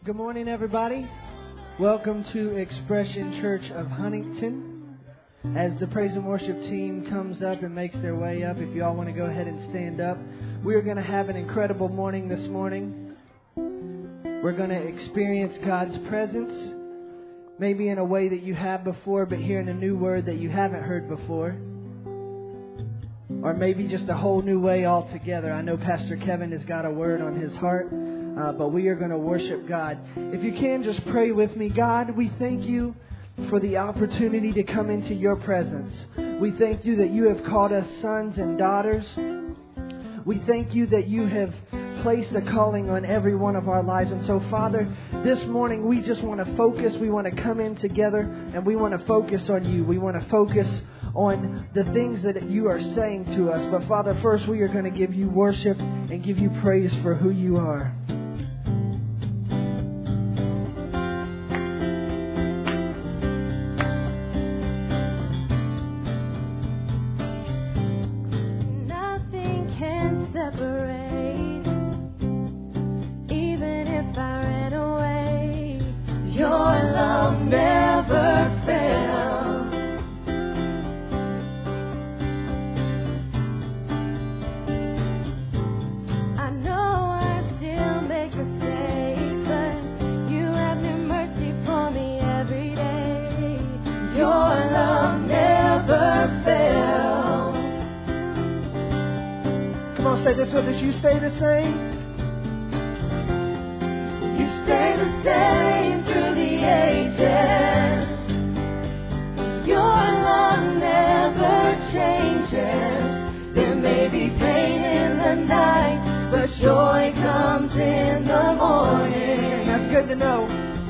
Good morning, everybody. Welcome to Expression Church of Huntington. As the praise and worship team comes up and makes their way up, if you all want to go ahead and stand up, we're going to have an incredible morning this morning. We're going to experience God's presence, maybe in a way that you have before, but hearing a new word that you haven't heard before. Or maybe just a whole new way altogether. I know Pastor Kevin has got a word on his heart. But we are going to worship God. If you can, just pray with me. God, we thank you for the opportunity to come into your presence. We thank you that you have called us sons and daughters. We thank you that you have placed a calling on every one of our lives. And so, Father, this morning we just want to focus. We want to come in together and we want to focus on you. We want to focus on the things that you are saying to us. But, Father, first we are going to give you worship and give you praise for who you are. Say this with us. You stay the same. You stay the same through the ages. Your love never changes. There may be pain in the night, but joy comes in the morning. That's good to know.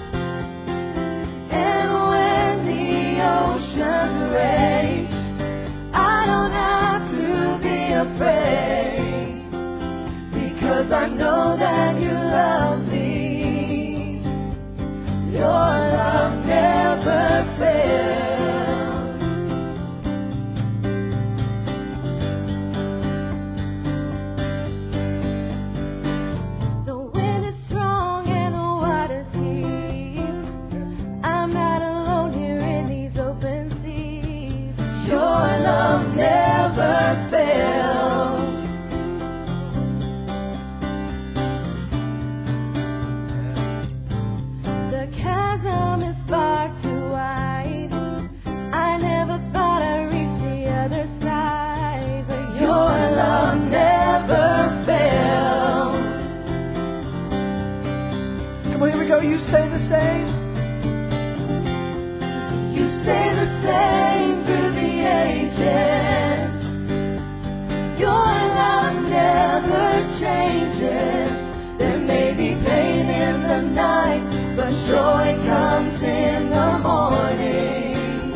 And when the oceans rage, I don't have to be afraid. Because I know that you love me. Your love never fails. The wind is strong and the water's deep. I'm not alone here in these open seas. Your love never fails. You stay the same. You stay the same through the ages. Your love never changes. There may be pain in the night, but joy comes in the morning.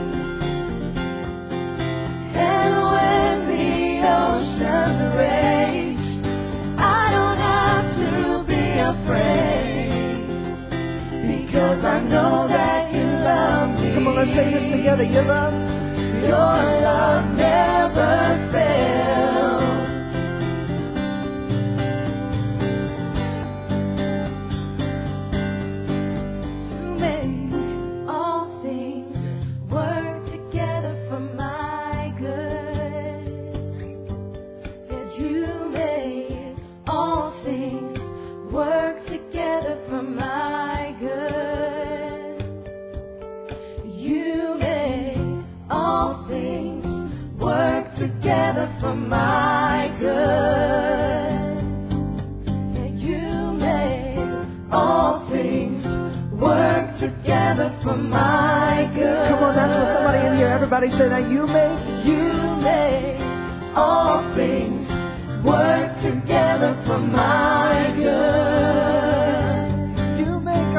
And when the oceans rage, I don't have to be afraid. Because I know that you love me. Come on, let's say this together. Your love never fails. You make all things work together for my good. Yes, you make all things work together for my good. All things work together for my good. And you make all things work together for my good. Come on, that's for somebody in here. Everybody say that. You make all things work together for my good. You make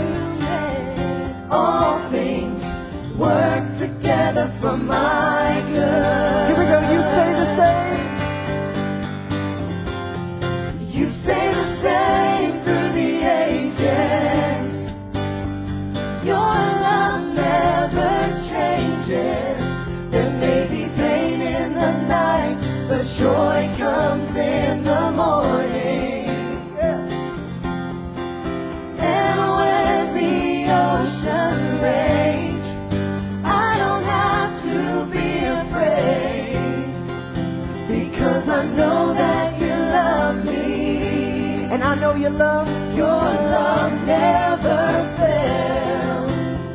all things work together for my good. Here we go. You stay the same. You stay the same through the ages. Your love never changes. There may be pain in the night, but joy comes in the morning. know your love never fails.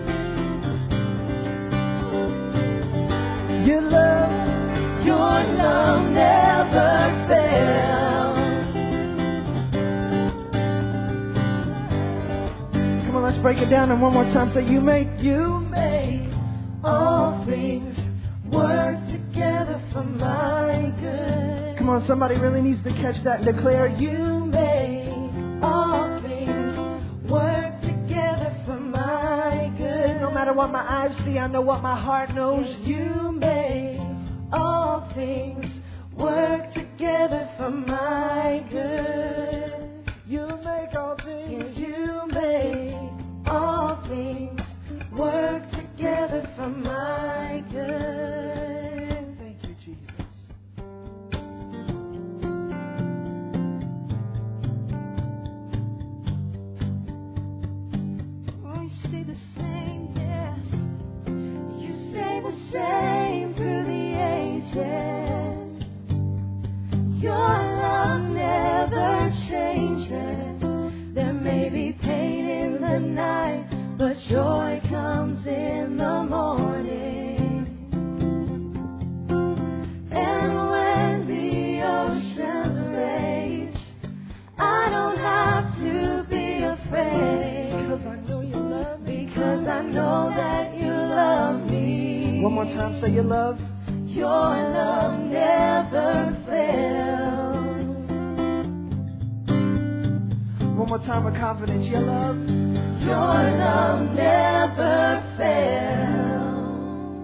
Your love never fails. Come on, let's break it down and one more time. Say, you make all things work together for my good. Come on, somebody really needs to catch that and declare, You make all things work together for my good. no matter what my eyes see, I know what my heart knows. You make all things work together for my good. You make all things. You make all things work together for my good. Thank you, Jesus. We say the same, yes. You say the same through the ages. Your love never changes. There may be pain in the night, but joy comes in the morning. And when the oceans rage, I don't have to be afraid. Because I know you love me. Because I know that you love me. One more time, say your love. Your love never fails. One more time with confidence, your love. Your love never fails.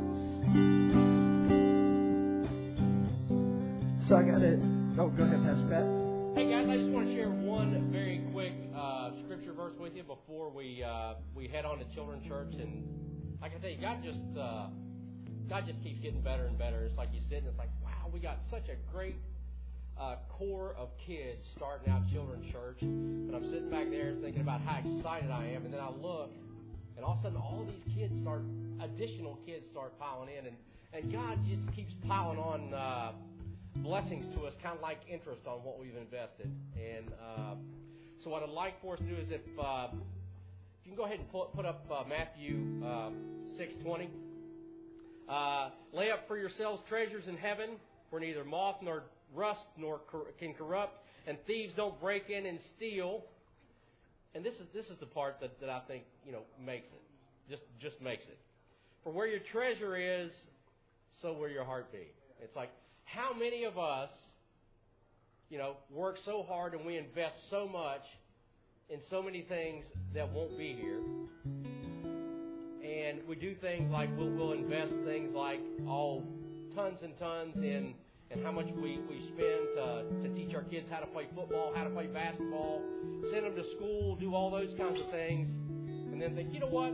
So I got it. Oh, go ahead, Pastor Pat. Hey guys, I just want to share one very quick scripture verse with you before we head on to Children's Church. And like I tell you, God just keeps getting better and better. It's like you sit and it's like, wow, we got such a great core of kids starting out Children's Church. And I'm sitting back there thinking about how excited I am. And then I look, and all of a sudden all these additional kids start piling in. And God just keeps piling on blessings to us, kind of like interest on what we've invested. And so what I'd like for us to do is if you can go ahead and put up Matthew 6:20. Lay up for yourselves treasures in heaven, where neither moth nor rust nor can corrupt, and thieves don't break in and steal. And this is the part that I think makes it, just makes it. For where your treasure is, so will your heart be. It's like, how many of us, work so hard and we invest so much in so many things that won't be here. And we do things like we'll invest things like tons and tons in how much we spend to teach our kids how to play football, how to play basketball, send them to school, do all those kinds of things, and then think, you know what?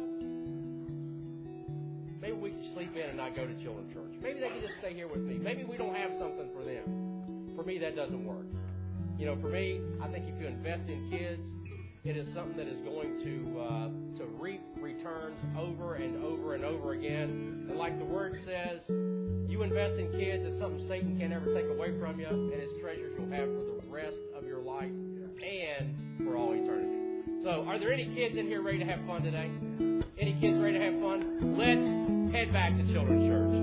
Maybe we can sleep in and not go to Children's Church. Maybe they can just stay here with me. Maybe we don't have something for them. For me, that doesn't work. For me, I think if you invest in kids, it is something that is going to reap returns over and over and over again. And like the Word says, you invest in kids, it's something Satan can't ever take away from you, and it's treasures you'll have for the rest of your life and for all eternity. So, are there any kids in here ready to have fun today? Any kids ready to have fun? Let's head back to Children's Church.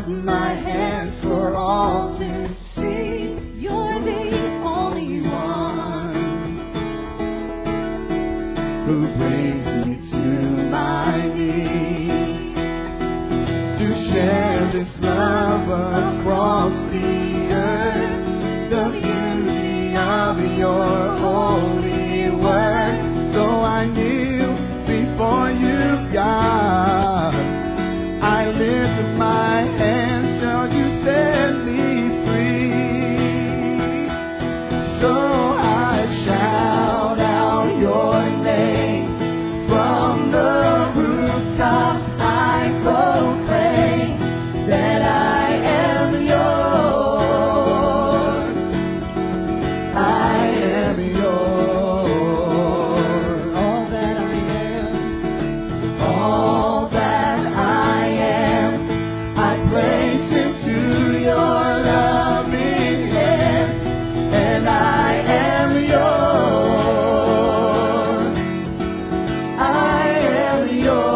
lift my hands for all to see. You're the only one who brings me to my knees to share this love across the earth, the beauty of your holy word. So I kneel before you, God. I lift my hands till you set me free. So I shout out your name from the rooftops. I proclaim that I am yours. I am yours. All that I am, all that I am, I place into your loving hands, and I am yours. I am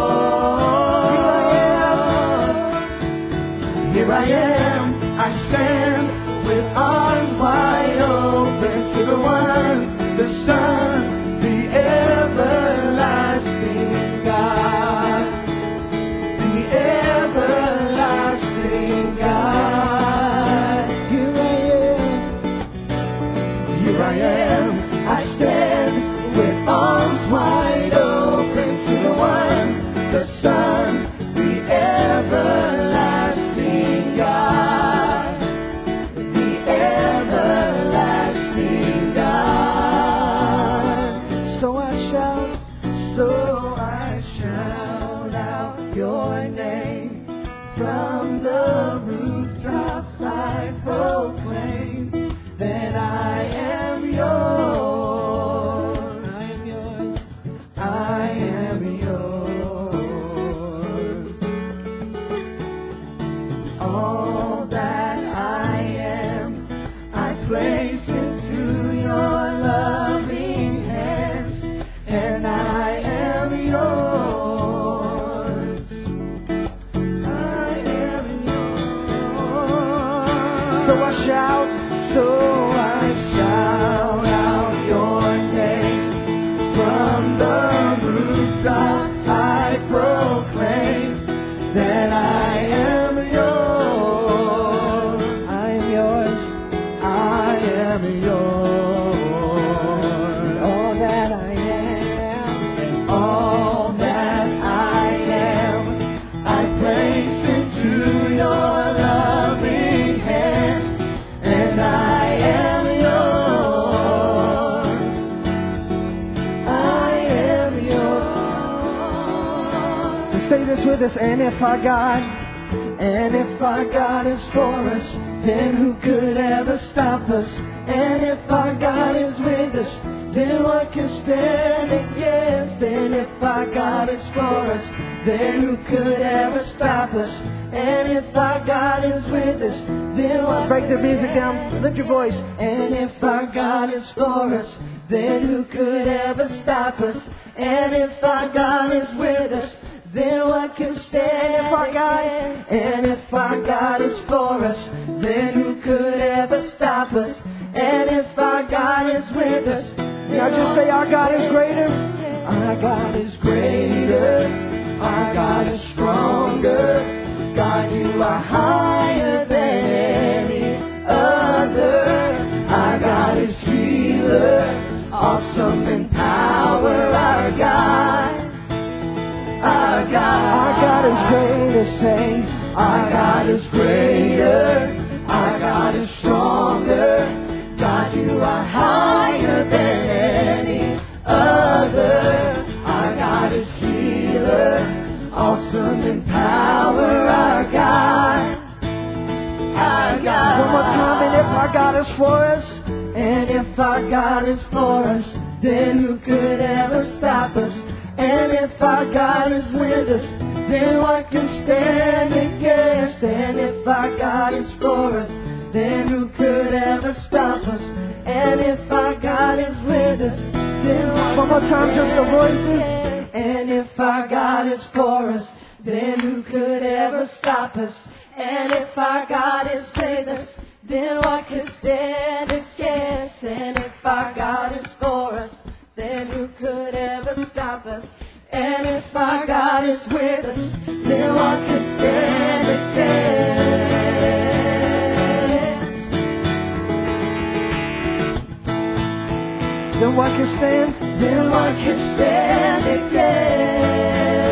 yours. Here I am, I stand with arms wide open to the one, the Son, the everlasting God, the everlasting God. Here I am, I stand with arms wide open to the one, the Son, the everlasting God, the everlasting God. So I shout out your name from the rooftops. I proclaim that I am yours. I am yours. I am yours. All that I am, I place into your loving hands, and I am yours. I am yours. So I shout out your name from the rooftops. I proclaim that I am yours. I am yours. I am yours. All that I am, and all that I am, I place into your loving hands, and I am yours. I am yours. Say this with us. And if our God is for us, then who could ever stop us? And if our God is with us, then what can stand against? And if our God is for us, then who could ever stop us? And if our God is with us, then what? Break the music down, lift your voice. And if our God is for us, then who could ever stop us? And if our God is with us, then what can stand if our God? And if our God is for us, then who could ever stop us? And if our God is with us, now just say our God is greater. Our God is greater. Our God is stronger. God, you are higher than any other. Our God is healer, awesome in power. Our God. Our God is greater, say, our God is greater, our God is stronger, God, you are higher than any other, our God is healer, awesome in power, our God. One more time, and if our God is for us, and if our God is for us, then who could ever stop us? And if our God is with us, then what can stand against? And if our God is for us, then who could ever stop us? And if our God is with us, then one more time, just the voices. And if our God is for us, then who could ever stop us? And if our God is with us, then what could stand against? And if our God is for us, then who could ever stop us? And if our God is with us, then what could stand against? Then what could stand? Then what could stand against?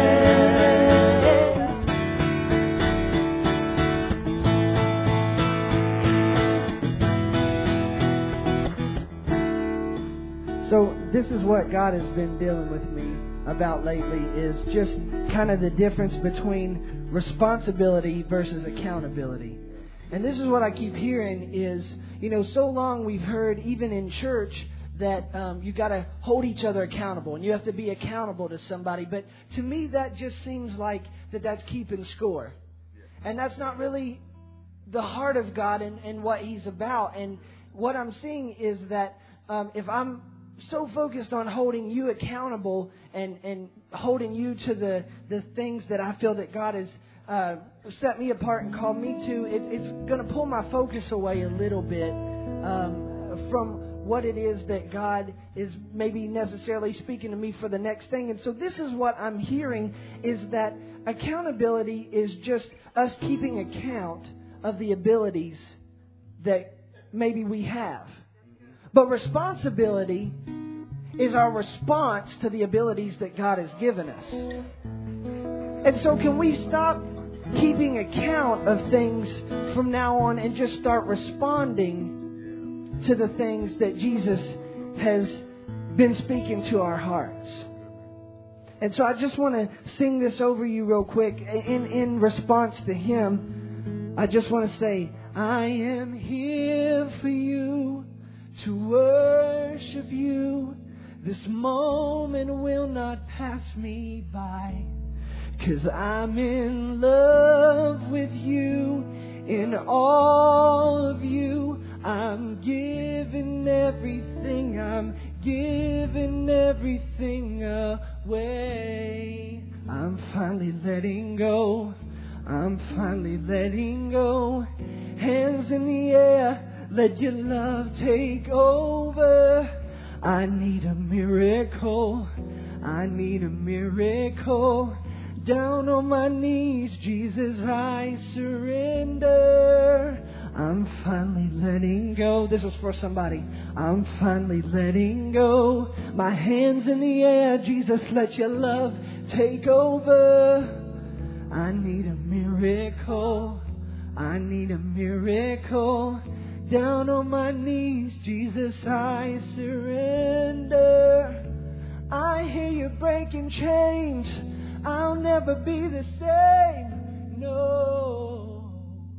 So this is what God has been dealing with me about lately, is just kind of the difference between responsibility versus accountability. And this is what I keep hearing is, so long we've heard, even in church, that you got to hold each other accountable and you have to be accountable to somebody. But to me, that just seems like that's keeping score. And that's not really the heart of God and what He's about. And what I'm seeing is that if I'm so focused on holding you accountable and holding you to the things that I feel that God has set me apart and called me to, it's going to pull my focus away a little bit from what it is that God is maybe necessarily speaking to me for the next thing. And so this is what I'm hearing, is that accountability is just us keeping account of the abilities that maybe we have. But responsibility is our response to the abilities that God has given us. And so can we stop keeping account of things from now on and just start responding to the things that Jesus has been speaking to our hearts? And so I just want to sing this over you real quick. In response to Him, I just want to say, I am here for you, to worship you. This moment will not pass me by, 'cause I'm in love with you, in all of you. I'm giving everything, I'm giving everything away. I'm finally letting go, I'm finally letting go. Hands in the air, let your love take over. I need a miracle, I need a miracle. Down on my knees, Jesus, I surrender. I'm finally letting go. This is for somebody. I'm finally letting go. My hands in the air, Jesus, let your love take over. I need a miracle, I need a miracle. Down on my knees, Jesus, I surrender. I hear you breaking chains. I'll never be the same, no.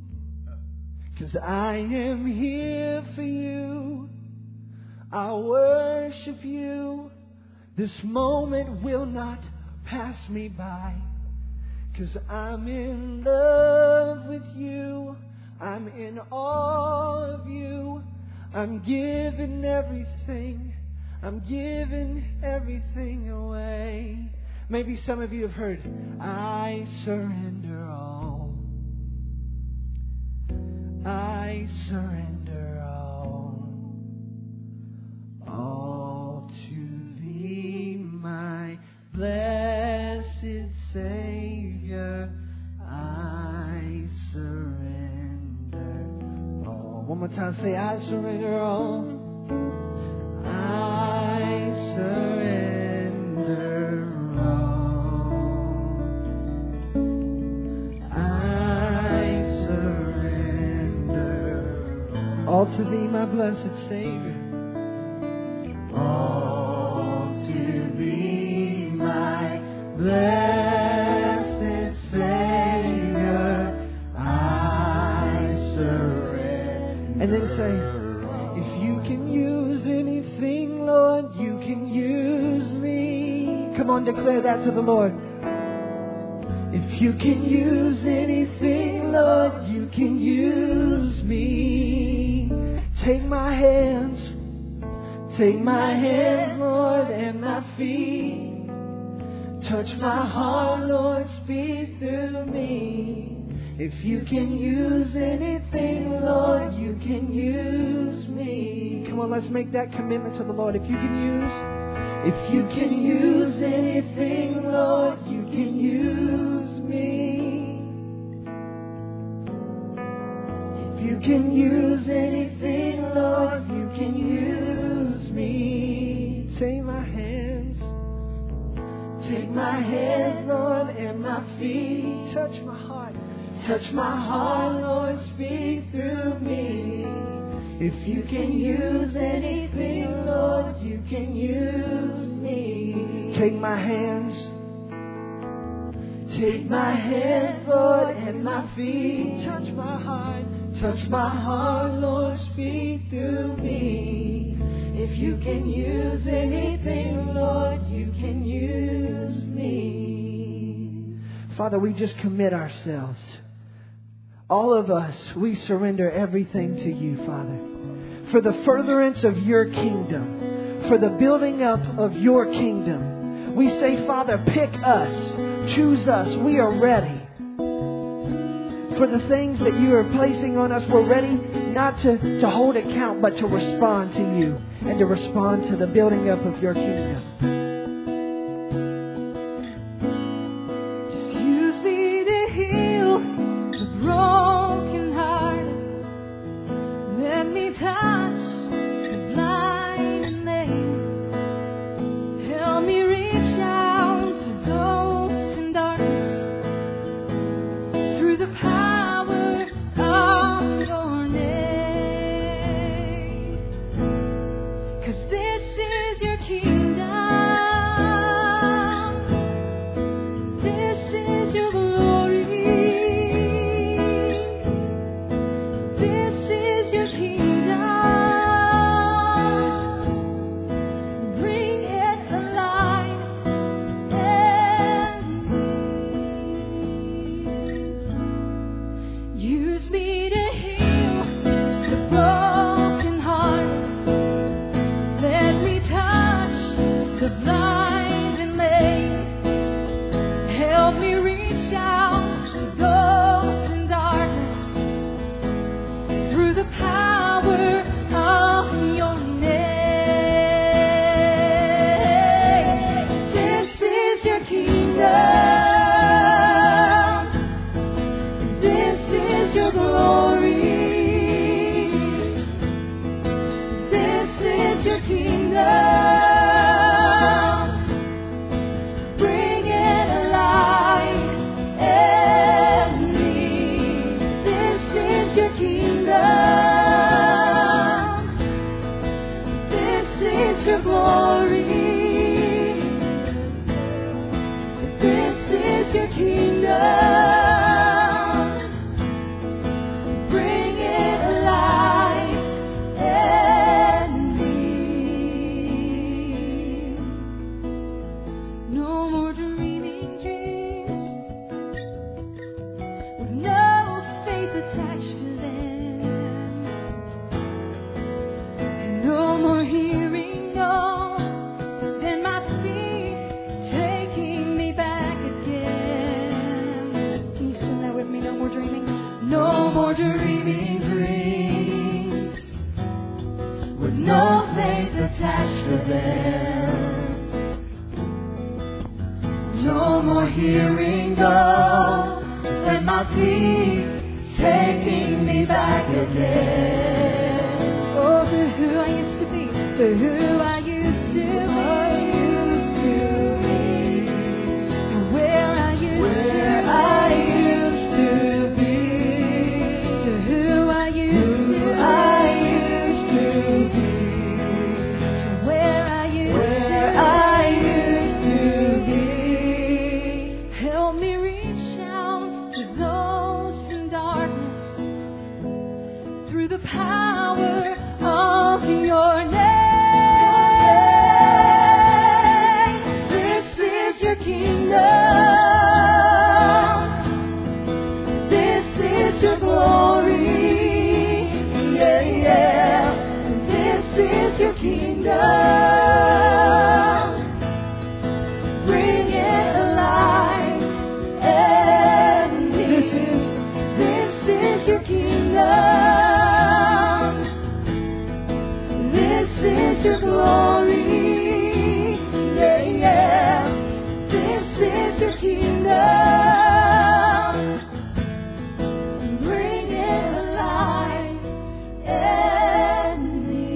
'Cause I am here for you. I'll worship you. This moment will not pass me by. 'Cause I'm in love with you. I'm in all of you. I'm giving everything. I'm giving everything away. Maybe some of you have heard, I surrender all. I surrender all to Thee, my blessed Savior. I surrender all. One more time, say, I surrender all. I surrender all. I surrender all to Thee, my blessed Savior. All to Thee, my blessed Savior, I surrender. And then say, if you can use anything, Lord, you can use me. Come on, declare that to the Lord. If you can use anything, Lord, you can use me. Take my hands, Lord, and my feet. Touch my heart, Lord, speak through me. If you can use anything, Lord, you can use me. Come on, let's make that commitment to the Lord. If you can use anything, Lord, you can use me. If you can use anything, Lord, you can use me. Take my hands, Lord, and my feet. touch my heart. Touch my heart, Lord, speak through me. If you can use anything, Lord, you can use me. Take my hands, Lord, and my feet. touch my heart. Touch my heart, Lord, speak through me. If you can use anything, Lord, you can use me. Father, we just commit ourselves. All of us, we surrender everything to you, Father. For the furtherance of your kingdom, for the building up of your kingdom. We say, Father, pick us, choose us. We are ready. For the things that you are placing on us, we're ready not to hold account, but to respond to you and to respond to the building up of your kingdom. Just use me to heal the broken heart. Let me touch the blind and lame. Help me reach out to those in darkness through the power of your name. 'Cause this is your kingdom. This is your glory. This is your kingdom. Bring it alive in me. Use me to heal the broken heart. Let me touch the blind and lame. Help me reach out to those in darkness through the power of your name. This is your kingdom. This is your glory. This is your kingdom. Bring it alive in me. This is your kingdom. This is your glory. This is your kingdom. Bring it alive in me. No more dreaming dreams with no faith attached to them. And no more hearing no, then my feet taking me back again. Can you sing that with me? No more dreaming. No more dreaming dreams with no faith attached to them. No more hearing go, and my feet taking me back again. Oh, to who I used to be, to who I used to be, to where I used to be, to who I used to be, to where I used to be. Help me reach out to those in darkness through the power of your name. This is your kingdom. This is your glory. Yeah, yeah. This is your kingdom. Bring it alive in me. your kingdom. This is your glory. Yeah, yeah. This is your kingdom. Bring it alive in me.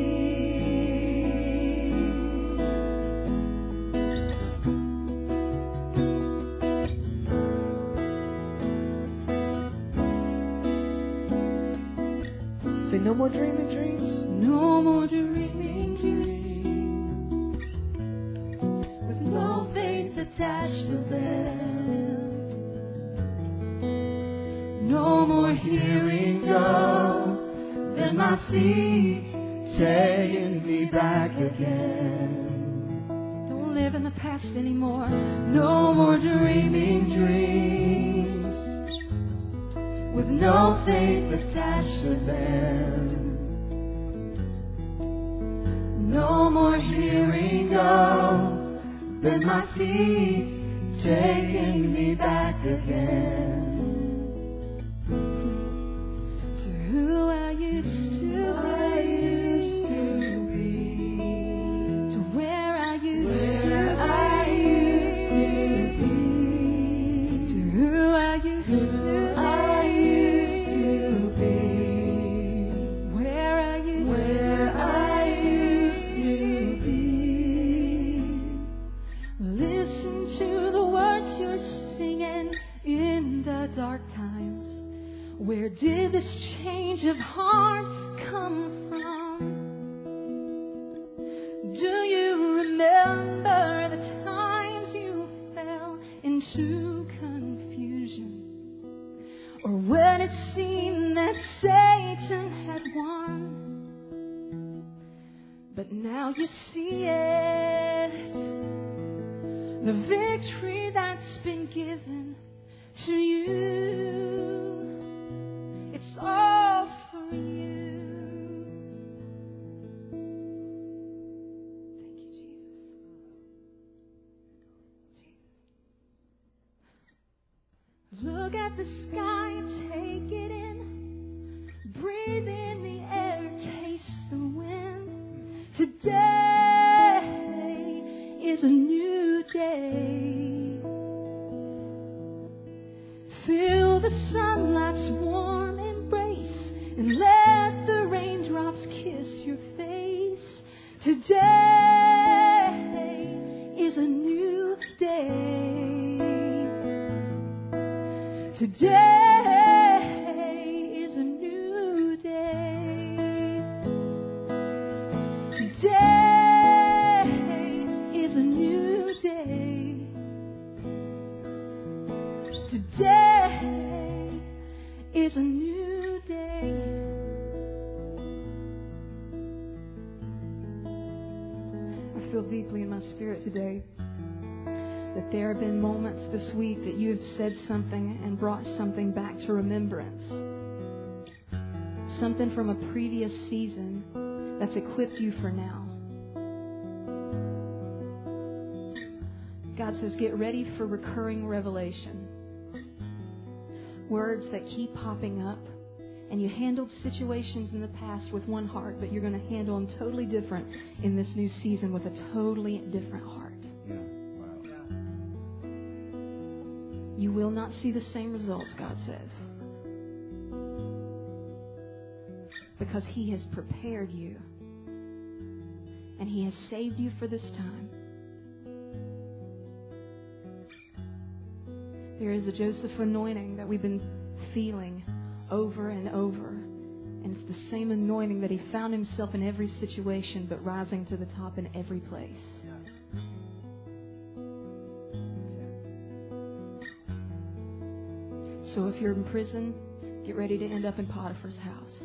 Say, no more dreaming dreams. No more dreaming dreams with no faith attached to them. No more hearing go, then my feet taking me back again. Don't live in the past anymore. No more dreaming dreams with no faith attached to them. No more hearing go, then my feet taking me back again. To who I used to be, to where I used to be, to who I used to be, where I used to be. Listen to the words you're singing in the dark times. Where did this change of heart come from? Do you remember the times you fell into confusion? Or when it seemed that Satan had won? But now you see it, the victory that's been given to you. It's all for you. Thank you, Jesus. Look at the sky and take it in. Breathe in the air, taste the wind. Today is a new day. Feel the sunlight's warm embrace and let the raindrops kiss your face. Today is a new day. Today is a new day. Today is a new day. Today is a new day. I feel deeply in my spirit today that there have been moments this week that you have said something and brought something back to remembrance. Something from a previous season that's equipped you for now. God says, get ready for recurring revelation. Words that keep popping up. And you handled situations in the past with one heart, but you're going to handle them totally different in this new season with a totally different heart. Yeah. Wow. You will not see the same results, God says. Because He has prepared you. And He has saved you for this time. There is a Joseph anointing that we've been feeling over and over. And it's the same anointing that he found himself in every situation, but rising to the top in every place. So if you're in prison, get ready to end up in Potiphar's house.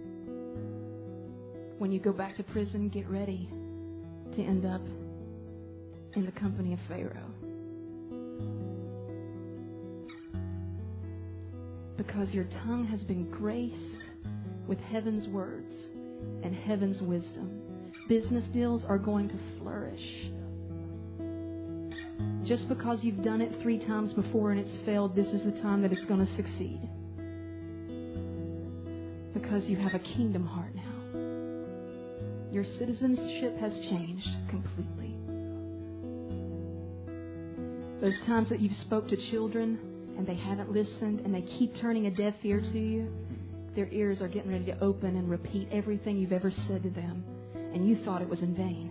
When you go back to prison, get ready to end up in the company of Pharaoh. Because your tongue has been graced with heaven's words and heaven's wisdom. Business deals are going to flourish. Just because you've done it 3 times before and it's failed, this is the time that it's going to succeed. because you have a kingdom heart now. Your citizenship has changed completely. Those times that you've spoke to children and they haven't listened and they keep turning a deaf ear to you, their ears are getting ready to open and repeat everything you've ever said to them, and you thought it was in vain.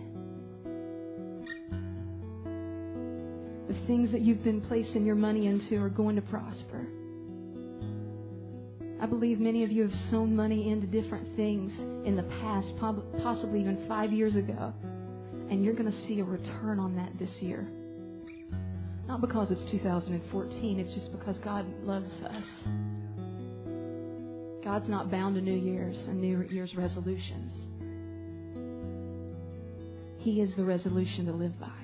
The things that you've been placing your money into are going to prosper. I believe many of you have sown money into different things in the past, possibly even 5 years ago, and you're going to see a return on that this year. Not because it's 2014, it's just because God loves us. God's not bound to New Year's and New Year's resolutions. He is the resolution to live by.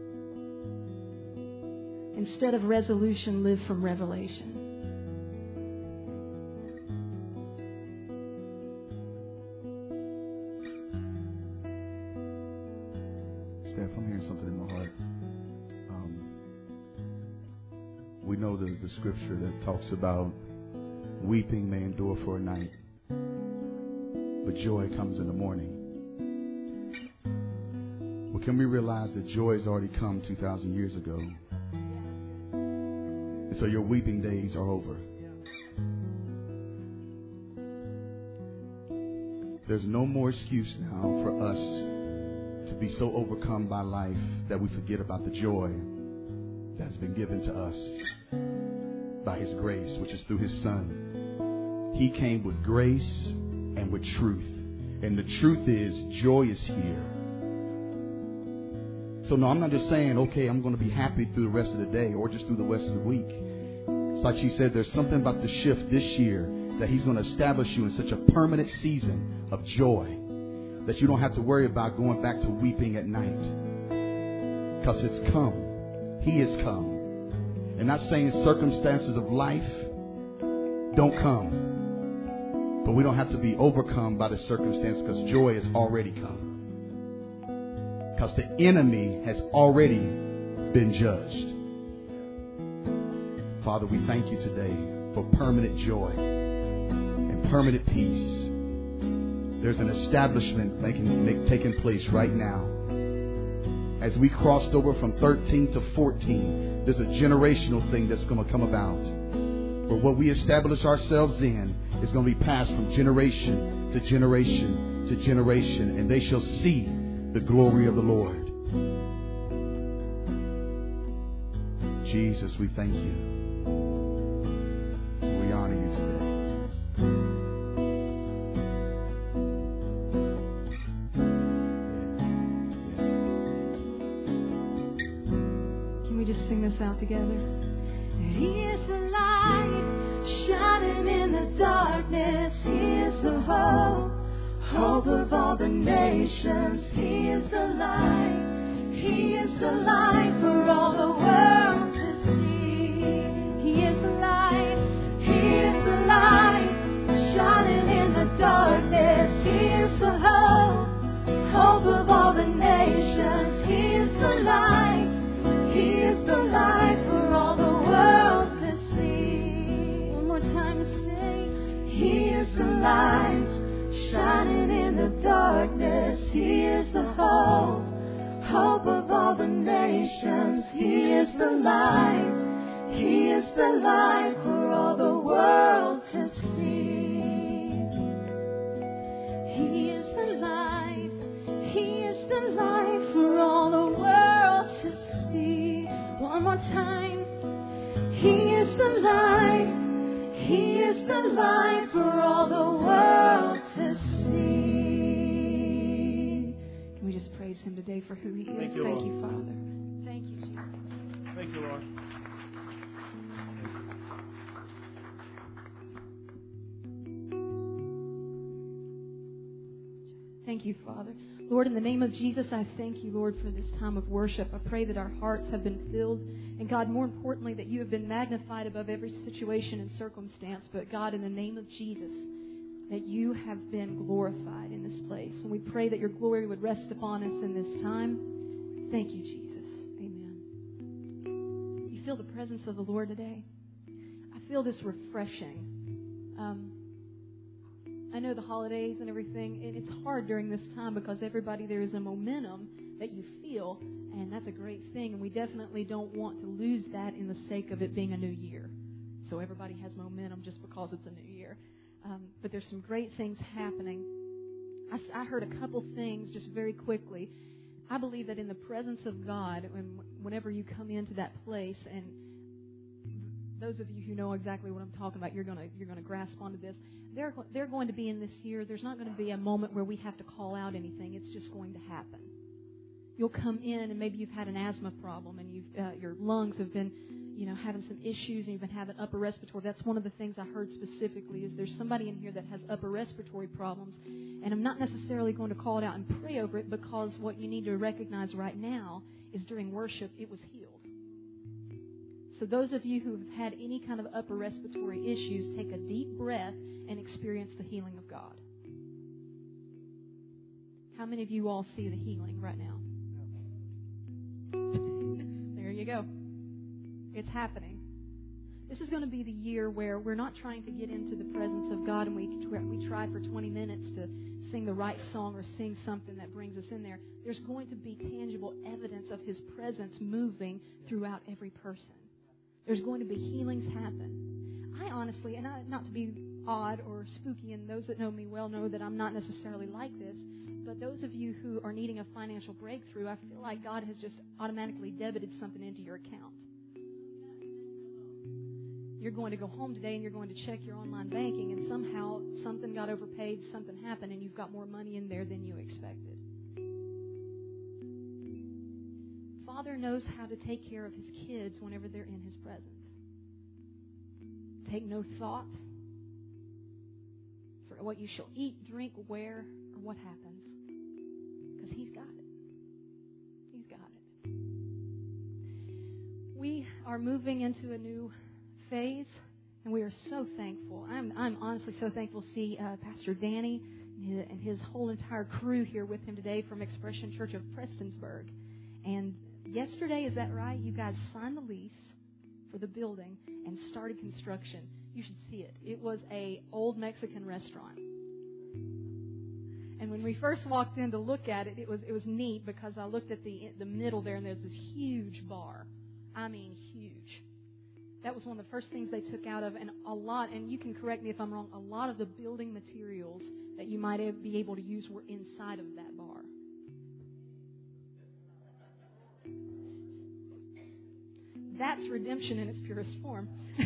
Instead of resolution, live from revelation. Steph, I'm hearing something in my heart. We know the scripture that talks about weeping may endure for a night, but joy comes in the morning. Well, can we realize that joy has already come 2,000 years ago? And so your weeping days are over. There's no more excuse now for us to be so overcome by life that we forget about the joy that has been given to us by His grace, which is through His Son. He came with grace and with truth. And the truth is, joy is here. So no, I'm not just saying, okay, I'm going to be happy through the rest of the day or just through the rest of the week. It's like she said, there's something about the shift this year that He's going to establish you in such a permanent season of joy that you don't have to worry about going back to weeping at night. Because it's come. He has come. And not saying circumstances of life don't come. But we don't have to be overcome by the circumstance because joy has already come. Because the enemy has already been judged. Father, we thank you today for permanent joy and permanent peace. There's an establishment taking place right now. As we crossed over from 13 to 14, there's a generational thing that's going to come about. Where what we establish ourselves in is going to be passed from generation to generation to generation. And they shall see the glory of the Lord. Jesus, we thank you. We honor you today. Can we just sing this out together? He is the light shining in the darkness. He is the hope of all the nations. He is the light. He is the light for all the world to see. He is the light. He is the light shining in the darkness. He is the hope of all the nations. He is the light. He is the light for all the world to see. One more time to sing. He is the light shining in the darkness. He is the hope of all the nations. He is the light. He is the light for all the world to see. He is the light. He is the light for all the world to see. One more time. He is the light. He is the light for all the world to see. Can we just praise Him today for who He is? Thank you, Thank Lord. you, Father. Thank you, Jesus. Thank you, Lord. Thank you, Father. Lord, in the name of Jesus, I thank you, Lord, for this time of worship. I pray that our hearts have been filled. And God, more importantly, that you have been magnified above every situation and circumstance. But God, in the name of Jesus, that you have been glorified in this place. And we pray that your glory would rest upon us in this time. Thank you, Jesus. Amen. You feel the presence of the Lord today? I feel this refreshing. I know the holidays and everything, and it's hard during this time because everybody, there is a momentum that you feel, and that's a great thing, and we definitely don't want to lose that in the sake of it being a new year. So everybody has momentum just because it's a new year. But there's some great things happening. I heard a couple things just very quickly. I believe that in the presence of God, whenever you come into that place, and those of you who know exactly what I'm talking about, you're going to grasp onto this. They're going to be in this year. There's not going to be a moment where we have to call out anything. It's just going to happen. You'll come in, and maybe you've had an asthma problem, and your lungs have been, having some issues, and you've been having upper respiratory. That's one of the things I heard specifically is there's somebody in here that has upper respiratory problems, and I'm not necessarily going to call it out and pray over it because what you need to recognize right now is during worship it was healed. So those of you who have had any kind of upper respiratory issues, take a deep breath and experience the healing of God. How many of you all see the healing right now? There you go. It's happening. This is going to be the year where we're not trying to get into the presence of God and we try for 20 minutes to sing the right song or sing something that brings us in there. There's going to be tangible evidence of His presence moving throughout every person. There's going to be healings happen. I honestly, and not to be odd or spooky, and those that know me well know that I'm not necessarily like this, but those of you who are needing a financial breakthrough, I feel like God has just automatically debited something into your account. You're going to go home today and you're going to check your online banking, and somehow something got overpaid, something happened, and you've got more money in there than you expected. Father knows how to take care of His kids whenever they're in His presence. Take no thought for what you shall eat, drink, wear, or what happens. Because He's got it. He's got it. We are moving into a new phase, and we are so thankful. I'm honestly so thankful to see Pastor Danny and his whole entire crew here with him today from Expression Church of Prestonsburg. And yesterday, is that right? You guys signed the lease for the building and started construction. You should see it. It was a old Mexican restaurant. And when we first walked in to look at it, it was neat because I looked at the middle there, and there's this huge bar. I mean, huge. That was one of the first things they took out of, and and you can correct me if I'm wrong, a lot of the building materials that you might be able to use were inside of that bar. That's redemption in its purest form.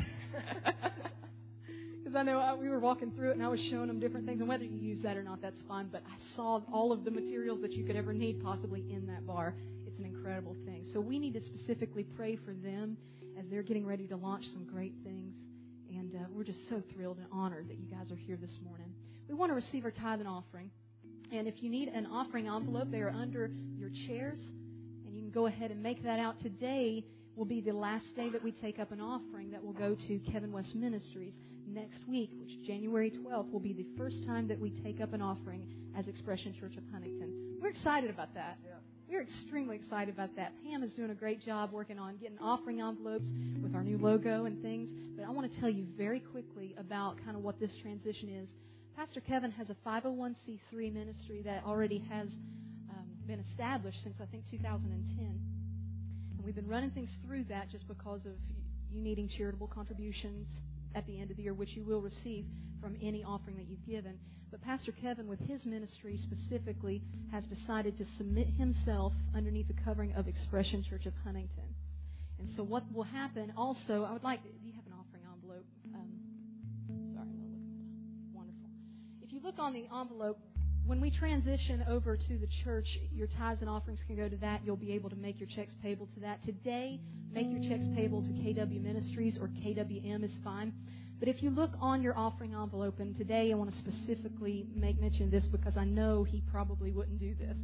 Because I know we were walking through it, and I was showing them different things, and whether you use that or not, that's fine, but I saw all of the materials that you could ever need possibly in that bar. It's an incredible thing. So we need to specifically pray for them as they're getting ready to launch some great things. And we're just so thrilled and honored that you guys are here this morning. We want to receive our tithe and offering. And if you need an offering envelope, they are under your chairs. And you can go ahead and make that out. Today will be the last day that we take up an offering that will go to Kevin West Ministries. Next week, which is January 12th, will be the first time that we take up an offering as Expression Church of Huntington. We're excited about that. Yeah. We're extremely excited about that. Pam is doing a great job working on getting offering envelopes with our new logo and things. But I want to tell you very quickly about kind of what this transition is. Pastor Kevin has a 501c3 ministry that already has been established since, I think, 2010. And we've been running things through that just because of you needing charitable contributions at the end of the year, which you will receive from any offering that you've given. But Pastor Kevin, with his ministry specifically, has decided to submit himself underneath the covering of Expression Church of Huntington. And so what will happen also, I would like, do you have an offering envelope? Sorry, I'm not looking at that. Wonderful. If you look on the envelope, when we transition over to the church, your tithes and offerings can go to that. You'll be able to make your checks payable to that. Today, make your checks payable to KW Ministries, or KWM is fine. But if you look on your offering envelope, and today I want to specifically make mention of this because I know he probably wouldn't do this.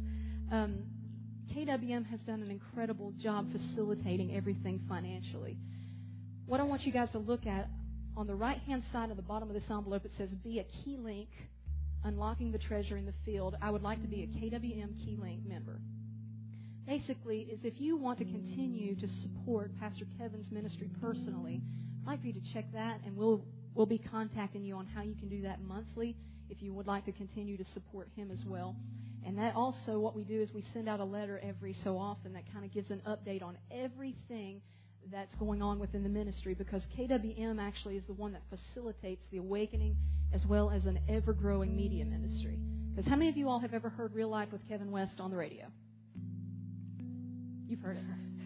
KWM has done an incredible job facilitating everything financially. What I want you guys to look at, on the right-hand side of the bottom of this envelope, it says, be a key link, unlocking the treasure in the field. I would like to be a KWM Key Link member. Basically, is if you want to continue to support Pastor Kevin's ministry personally, I'd like for you to check that, and we'll we'll be contacting you on how you can do that monthly if you would like to continue to support him as well. And that also, what we do is we send out a letter every so often that kind of gives an update on everything that's going on within the ministry, because KWM actually is the one that facilitates the awakening as well as an ever-growing media ministry. Because how many of you all have ever heard Real Life with Kevin West on the radio? You've heard it.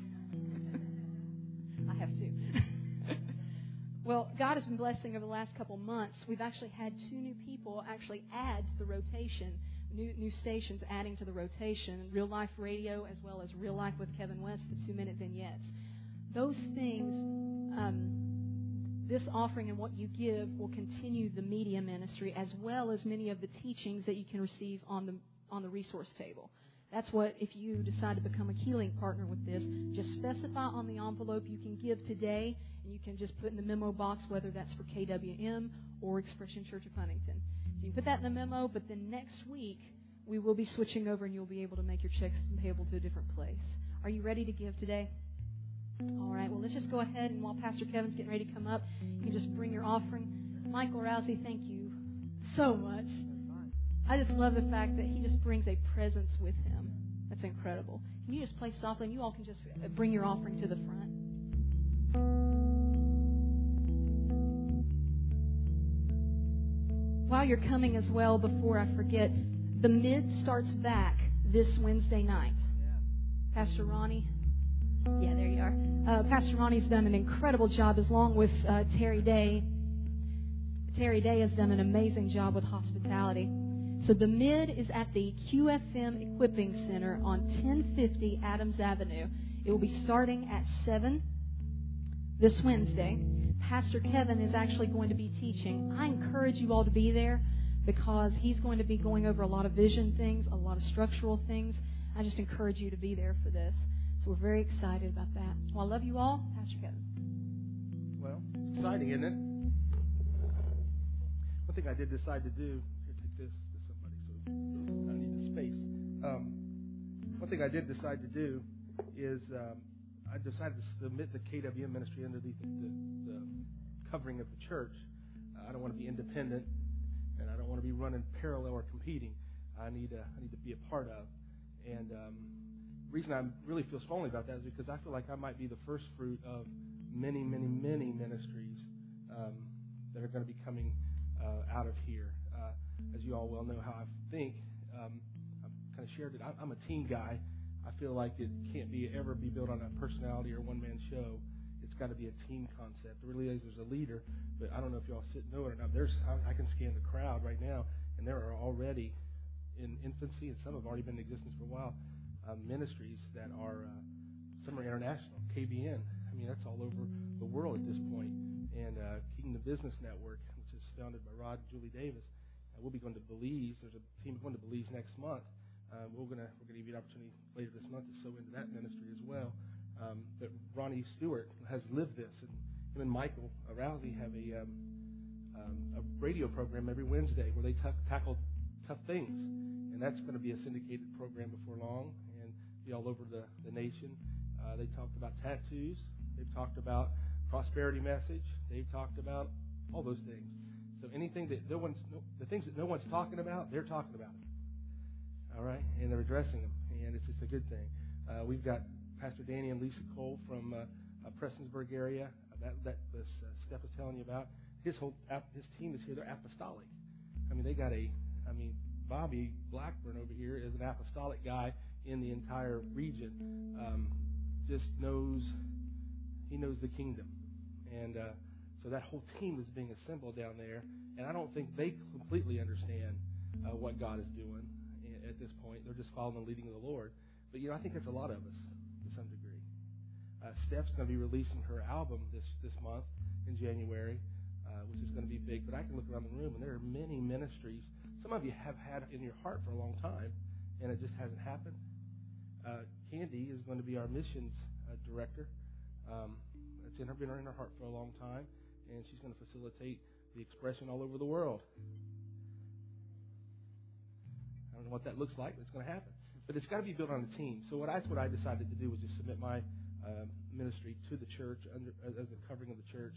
I have too. Well, God has been blessing over the last couple months. We've actually had 2 new people actually add to the rotation, new stations adding to the rotation, Real Life Radio as well as Real Life with Kevin West, the 2-minute vignettes. Those things, this offering and what you give will continue the media ministry as well as many of the teachings that you can receive on the resource table. That's what, if you decide to become a Healing partner with this, just specify on the envelope you can give today, and you can just put in the memo box whether that's for KWM or Expression Church of Huntington. So you can put that in the memo, but then next week we will be switching over and you'll be able to make your checks payable to a different place. Are you ready to give today? All right, well, let's just go ahead, and while Pastor Kevin's getting ready to come up, you can just bring your offering. Michael Rousey, thank you so much. I just love the fact that he just brings a presence with him. That's incredible. Can you just play softly, and you all can just bring your offering to the front. While you're coming as well, before I forget, the Mid starts back this Wednesday night. Pastor Ronnie. Yeah, there you are. Pastor Ronnie's done an incredible job, along with Terry Day. Terry Day has done an amazing job with hospitality. So the Mid is at the QFM Equipping Center on 1050 Adams Avenue. It will be starting at 7 this Wednesday. Pastor Kevin is actually going to be teaching. I encourage you all to be there because he's going to be going over a lot of vision things, a lot of structural things. I just encourage you to be there for this. So we're very excited about that. Well, I love you all. Pastor Kevin. Well, it's exciting, isn't it? One thing I did decide to do, here, take this to somebody, so I need the space. One thing I did decide to do is I decided to submit the KWM ministry underneath the covering of the church. I don't want to be independent, and I don't want to be running parallel or competing. I need to be a part of. And the reason I really feel strongly about that is because I feel like I might be the first fruit of many, many, many ministries that are going to be coming out of here. As you all well know how I think, I've kind of shared it. I'm a team guy. I feel like it can't ever be built on a personality or one-man show. It's got to be a team concept. There really is. There's a leader, but I don't know if you all know it or not. I can scan the crowd right now, and there are already in infancy, and some have already been in existence for a while, ministries that are, some are international, KBN. I mean, that's all over the world at this point. And Kingdom Business Network, which is founded by Rod and Julie Davis. We'll be going to Belize. There's a team going to Belize next month. We're going to give you an opportunity later this month to sow into that ministry as well. But Ronnie Stewart has lived this, and him and Michael Rousey have a radio program every Wednesday where they tackle tough things, and that's going to be a syndicated program before long and be all over the nation. They talked about tattoos. They've talked about prosperity message. They've talked about all those things. So anything that the things that no one's talking about, they're talking about it. All right, and they're addressing them, and it's just a good thing. We've got Pastor Danny and Lisa Cole from Prestonsburg area that Steph was telling you about. His team is here. They're apostolic. I mean, Bobby Blackburn over here is an apostolic guy in the entire region. He knows the kingdom, and so that whole team is being assembled down there. And I don't think they completely understand what God is doing at this point. They're just following the leading of the Lord. But I think that's a lot of us to some degree. Steph's going to be releasing her album this month in January, which is going to be big. But I can look around the room, and there are many ministries. Some of you have had it in your heart for a long time, and it just hasn't happened. Candy is going to be our missions director. It's been in her heart for a long time, and she's going to facilitate the expression all over the world. I don't know what that looks like, but it's going to happen. But it's got to be built on a team. So that's what I decided to do was just submit my ministry to the church as the covering of the church.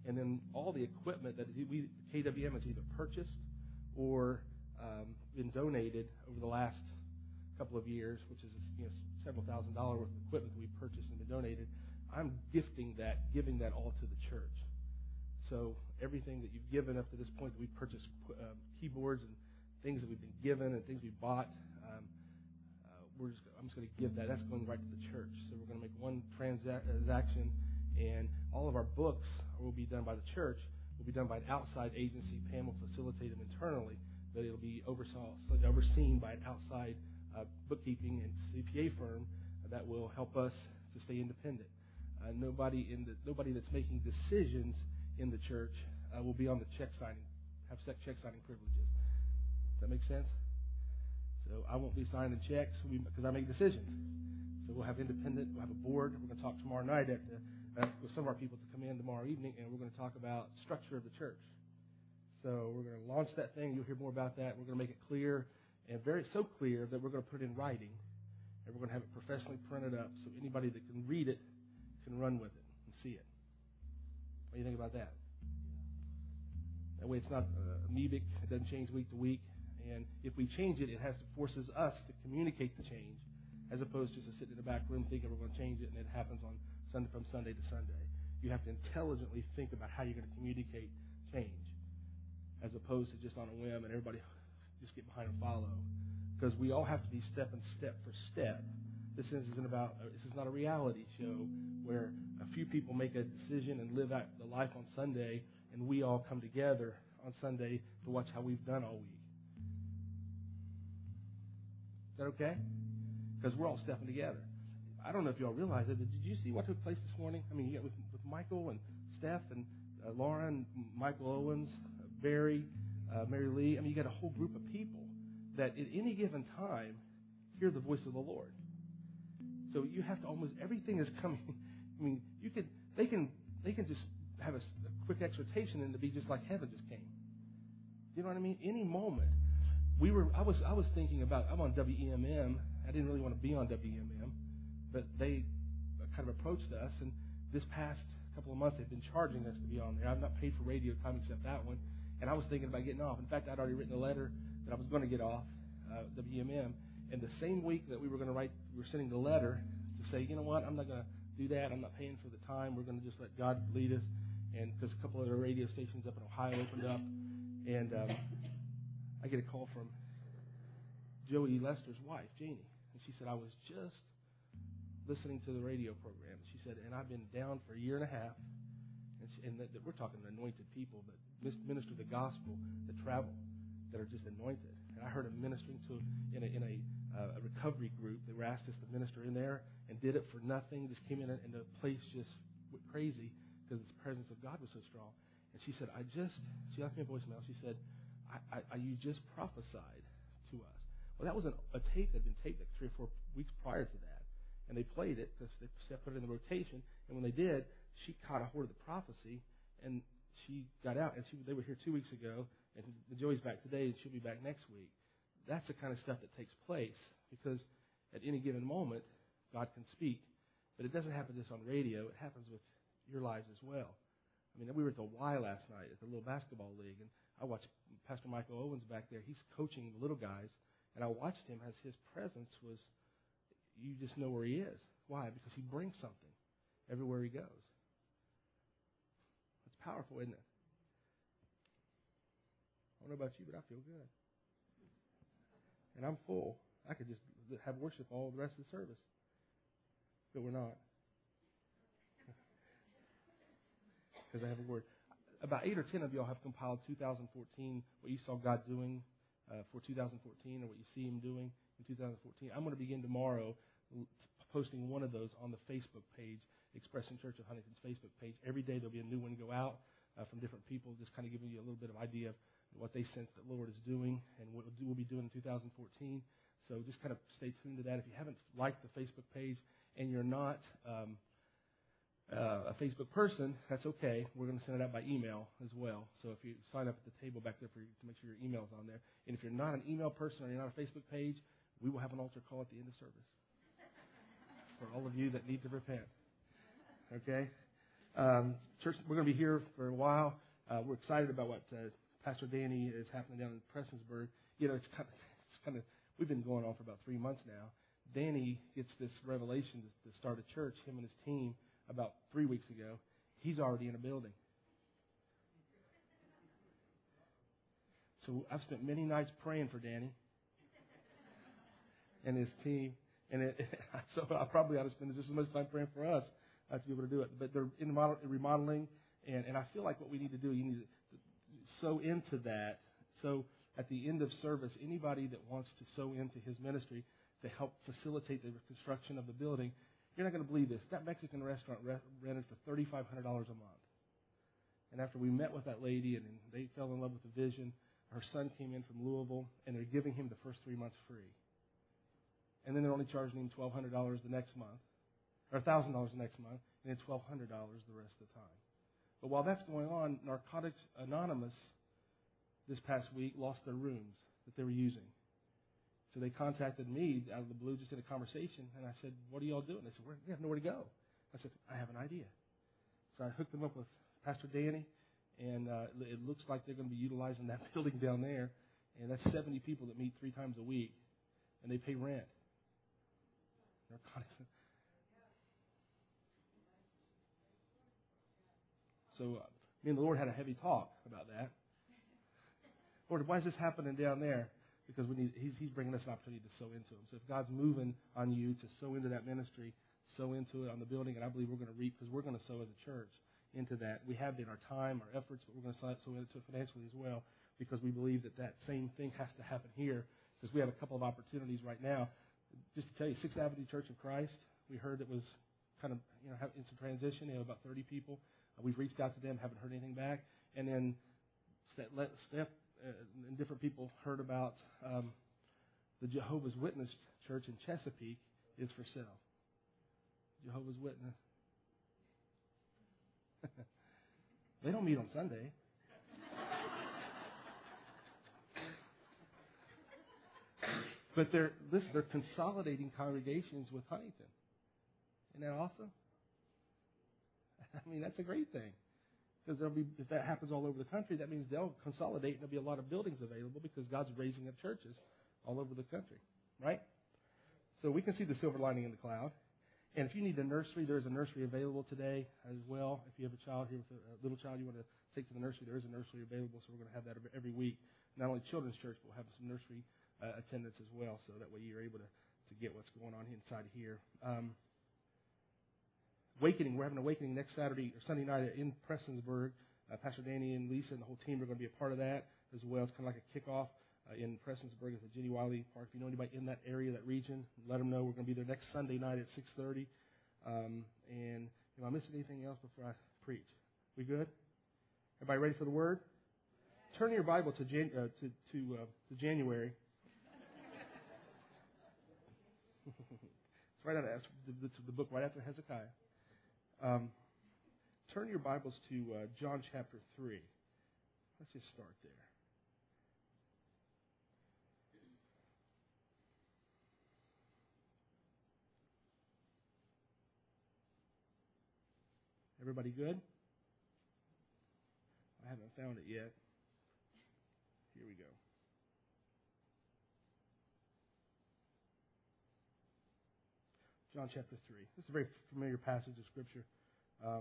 And then all the equipment that KWM has either purchased or been donated over the last couple of years, which is several $1,000s worth of equipment that we purchased and been donated. I'm giving that all to the church. So everything that you've given up to this point, that we purchased keyboards and things that we've been given and things we bought, I'm just going to give that. That's going right to the church. So we're going to make one transaction, and all of our books will be done by the church. Will be done by an outside agency. Pam will facilitate them internally, but it'll be overseen by an outside bookkeeping and CPA firm that will help us to stay independent. Nobody that's making decisions in the church will be on the check signing privileges. Does that make sense? So I won't be signing checks because I make decisions. So we'll have we'll have a board. We're going to talk tomorrow night with some of our people to come in tomorrow evening, and we're going to talk about structure of the church. So we're going to launch that thing. You'll hear more about that. We're going to make it clear, and so clear that we're going to put it in writing, and we're going to have it professionally printed up so anybody that can read it can run with it and see it. What do you think about that? That way it's not amoebic. It doesn't change week to week. And if we change it, it forces us to communicate the change, as opposed to just sitting in the back room thinking we're going to change it, and it happens from Sunday to Sunday. You have to intelligently think about how you're going to communicate change, as opposed to just on a whim and everybody just get behind and follow. Because we all have to be step for step. This is not a reality show where a few people make a decision and live out the life on Sunday, and we all come together on Sunday to watch how we've done all week. Is that okay? Because we're all stepping together. I don't know if you all realize it, but did you see what took place this morning? I mean, you got with Michael and Steph and Lauren, Michael Owens, Barry, Mary Lee. I mean, you got a whole group of people that at any given time hear the voice of the Lord. So you have to almost everything is coming. I mean, they can just have a quick exhortation and to be just like heaven just came. Do you know what I mean? Any moment. I was thinking about, I'm on WEMM. I didn't really want to be on WEMM, but they kind of approached us, and this past couple of months they've been charging us to be on there. I've not paid for radio time except that one, and I was thinking about getting off. In fact, I'd already written a letter that I was going to get off WEMM, and the same week that we were sending the letter to say, you know what, I'm not going to do that. I'm not paying for the time. We're going to just let God lead us, and because a couple of the radio stations up in Ohio opened up, and I get a call from Joey Lester's wife, Janie. And she said, I was just listening to the radio program. She said, and I've been down for a year and a half. And we're talking anointed people that minister the gospel, that travel, that are just anointed. And I heard them ministering in a recovery group. They were asked us to minister in there and did it for nothing. Just came in and the place just went crazy because the presence of God was so strong. And she said, she left me a voicemail. She said, you just prophesied to us. Well, that was a tape that had been taped like 3 or 4 weeks prior to that. And they played it because they put it in the rotation. And when they did, she caught a hold of the prophecy, and she got out. And they were here 2 weeks ago, and Joey's back today, and she'll be back next week. That's the kind of stuff that takes place because at any given moment, God can speak. But it doesn't happen just on radio. It happens with your lives as well. I mean, we were at the Y last night at the little basketball league, and I watched Pastor Michael Owens back there. He's coaching the little guys, and I watched him as his presence was, you just know where he is. Why? Because he brings something everywhere he goes. It's powerful, isn't it? I don't know about you, but I feel good. And I'm full. I could just have worship all the rest of the service. But we're not. Because I have a word. About 8 or 10 of y'all have compiled 2014, what you saw God doing for 2014 or what you see Him doing in 2014. I'm going to begin tomorrow posting one of those on the Facebook page, Expression Church of Huntington's Facebook page. Every day there'll be a new one go out from different people, just kind of giving you a little bit of idea of what they sense that the Lord is doing and what we'll be doing in 2014. So just kind of stay tuned to that. If you haven't liked the Facebook page and you're not a Facebook person, that's okay. We're going to send it out by email as well. So if you sign up at the table back there to make sure your email's on there. And if you're not an email person or you're not a Facebook page, we will have an altar call at the end of service for all of you that need to repent. Okay? Church, we're going to be here for a while. We're excited about what Pastor Danny is happening down in Prestonsburg. You know, it's kind of we've been going on for about 3 months now. Danny gets this revelation to start a church, him and his team, about 3 weeks ago. He's already in a building. So I've spent many nights praying for Danny and his team. And so I probably ought to spend just as much time praying for us to be able to do it. But they're in remodeling, and I feel like what we need to do, you need to sow into that. So at the end of service, anybody that wants to sow into his ministry to help facilitate the construction of the building, you're not going to believe this. That Mexican restaurant rented for $3,500 a month. And after we met with that lady and they fell in love with the vision, her son came in from Louisville, and they're giving him the first 3 months free. And then they're only charging him $1,200 the next month, or $1,000 the next month, and then $1,200 the rest of the time. But while that's going on, Narcotics Anonymous this past week lost their rooms that they were using. So they contacted me out of the blue, just in a conversation, and I said, "What are y'all doing?" They said, "We have nowhere to go." I said, "I have an idea." So I hooked them up with Pastor Danny, and it looks like they're going to be utilizing that building down there, and that's 70 people that meet 3 times a week, and they pay rent. Narcotics. So me and the Lord had a heavy talk about that. Lord, why is this happening down there? Because He's bringing us an opportunity to sow into Him. So if God's moving on you to sow into that ministry, sow into it on the building, and I believe we're going to reap, because we're going to sow as a church into that. We have been our time, our efforts, but we're going to sow into it financially as well, because we believe that same thing has to happen here, because we have a couple of opportunities right now. Just to tell you, 6th Avenue Church of Christ, we heard it was kind of, in some transition. They have about 30 people. We've reached out to them, haven't heard anything back. And then Steph and different people heard about the Jehovah's Witness Church in Chesapeake is for sale. Jehovah's Witness. They don't meet on Sunday. But they're consolidating congregations with Huntington. Isn't that awesome? I mean, that's a great thing. Because if that happens all over the country, that means they'll consolidate and there'll be a lot of buildings available, because God's raising up churches all over the country, right? So we can see the silver lining in the cloud. And if you need a nursery, there's a nursery available today as well. If you have a child here with a little child you want to take to the nursery, there is a nursery available. So we're going to have that every week. Not only children's church, but we'll have some nursery attendance as well. So that way you're able to get what's going on inside here. Awakening. We're having an awakening next Saturday or Sunday night in Prestonsburg. Pastor Danny and Lisa and the whole team are going to be a part of that as well. It's kind of like a kickoff in Prestonsburg at the Jenny Wiley Park. If you know anybody in that area, that region, let them know. We're going to be there next Sunday night at 6:30. And am I missing anything else before I preach? We good? Everybody ready for the word? Turn your Bible to January. It's right out of the book right after Hezekiah. Turn your Bibles to John chapter 3. Let's just start there. Everybody good? I haven't found it yet. Here we go. John chapter 3. This is a very familiar passage of Scripture. Here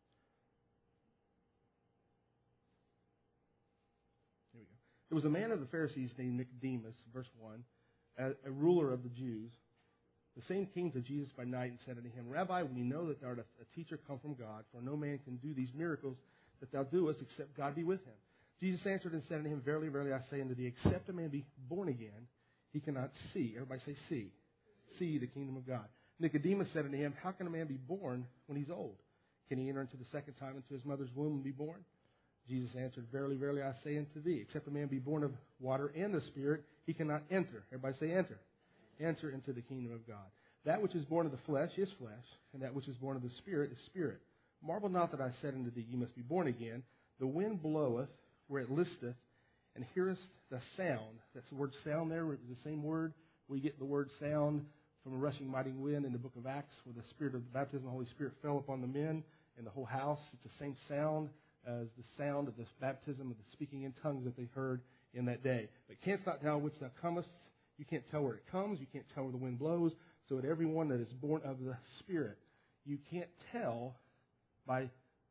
we go. There was a man of the Pharisees named Nicodemus, verse 1, a ruler of the Jews. The same came to Jesus by night and said unto him, Rabbi, we know that thou art a teacher come from God, for no man can do these miracles that thou doest except God be with him. Jesus answered and said unto him, Verily, verily, I say unto thee, except a man be born again, he cannot see. Everybody say, see. See the kingdom of God. Nicodemus said unto him, How can a man be born when he's old? Can he enter into the second time into his mother's womb and be born? Jesus answered, Verily, verily, I say unto thee, except a man be born of water and the Spirit, he cannot enter. Everybody say, enter. Enter into the kingdom of God. That which is born of the flesh is flesh, and that which is born of the Spirit is spirit. Marvel not that I said unto thee, Ye must be born again. The wind bloweth where it listeth, and hearest the sound. That's the word sound there. It's the same word. We get the word sound from a rushing mighty wind in the book of Acts, where the Spirit of the baptism of the Holy Spirit fell upon the men, and the whole house. It's the same sound as the sound of the baptism of the speaking in tongues that they heard in that day. But canst not tell which thou comest. You can't tell where it comes. You can't tell where the wind blows. So at everyone that is born of the Spirit, you can't tell by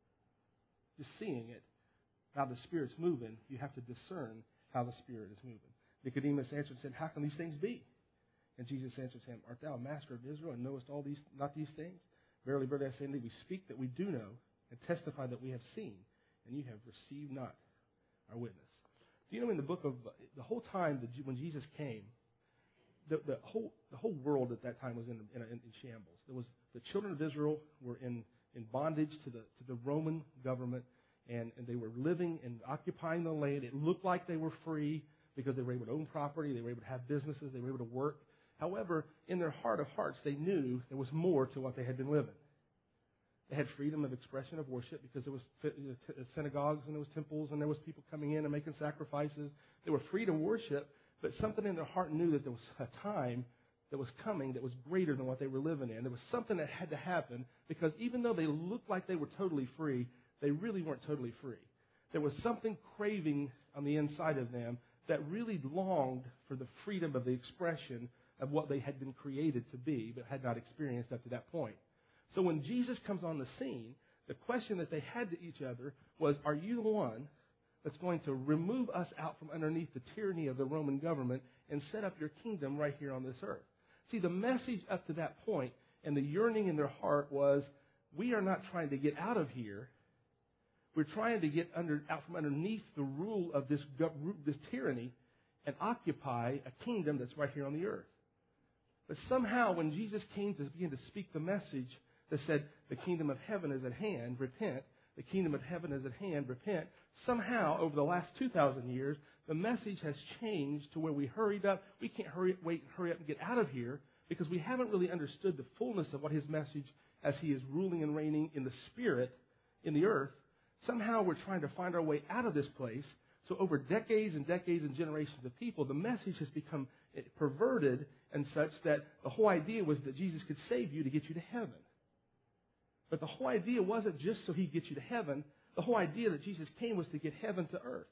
just seeing it how the Spirit's moving. You have to discern how the Spirit is moving. Nicodemus answered and said, how can these things be? And Jesus answered him, art thou a master of Israel, and knowest all these not these things? Verily, verily, I say unto thee, we speak that we do know, and testify that we have seen, and you have received not our witness. Do you know in the book of the whole time that when Jesus came, the whole world at that time was in shambles. There was the children of Israel were in bondage to the Roman government, and they were living and occupying the land. It looked like they were free because they were able to own property, they were able to have businesses, they were able to work. However, in their heart of hearts, they knew there was more to what they had been living. They had freedom of expression of worship because there was synagogues and there was temples and there was people coming in and making sacrifices. They were free to worship, but something in their heart knew that there was a time that was coming that was greater than what they were living in. There was something that had to happen because even though they looked like they were totally free, they really weren't totally free. There was something craving on the inside of them that really longed for the freedom of the expression of what they had been created to be, but had not experienced up to that point. So when Jesus comes on the scene, the question that they had to each other was, are you the one that's going to remove us out from underneath the tyranny of the Roman government and set up your kingdom right here on this earth? See, the message up to that point and the yearning in their heart was, we are not trying to get out of here. We're trying to get out from underneath the rule of this tyranny and occupy a kingdom that's right here on the earth. But somehow when Jesus came to begin to speak the message that said, the kingdom of heaven is at hand, repent. The kingdom of heaven is at hand, repent. Somehow, over the last 2,000 years, the message has changed to where we hurried up. We can't hurry up and get out of here because we haven't really understood the fullness of what his message as he is ruling and reigning in the Spirit in the earth. Somehow we're trying to find our way out of this place. So over decades and decades and generations of people, the message has become perverted and such that the whole idea was that Jesus could save you to get you to heaven. But the whole idea wasn't just so he'd get you to heaven. The whole idea that Jesus came was to get heaven to earth.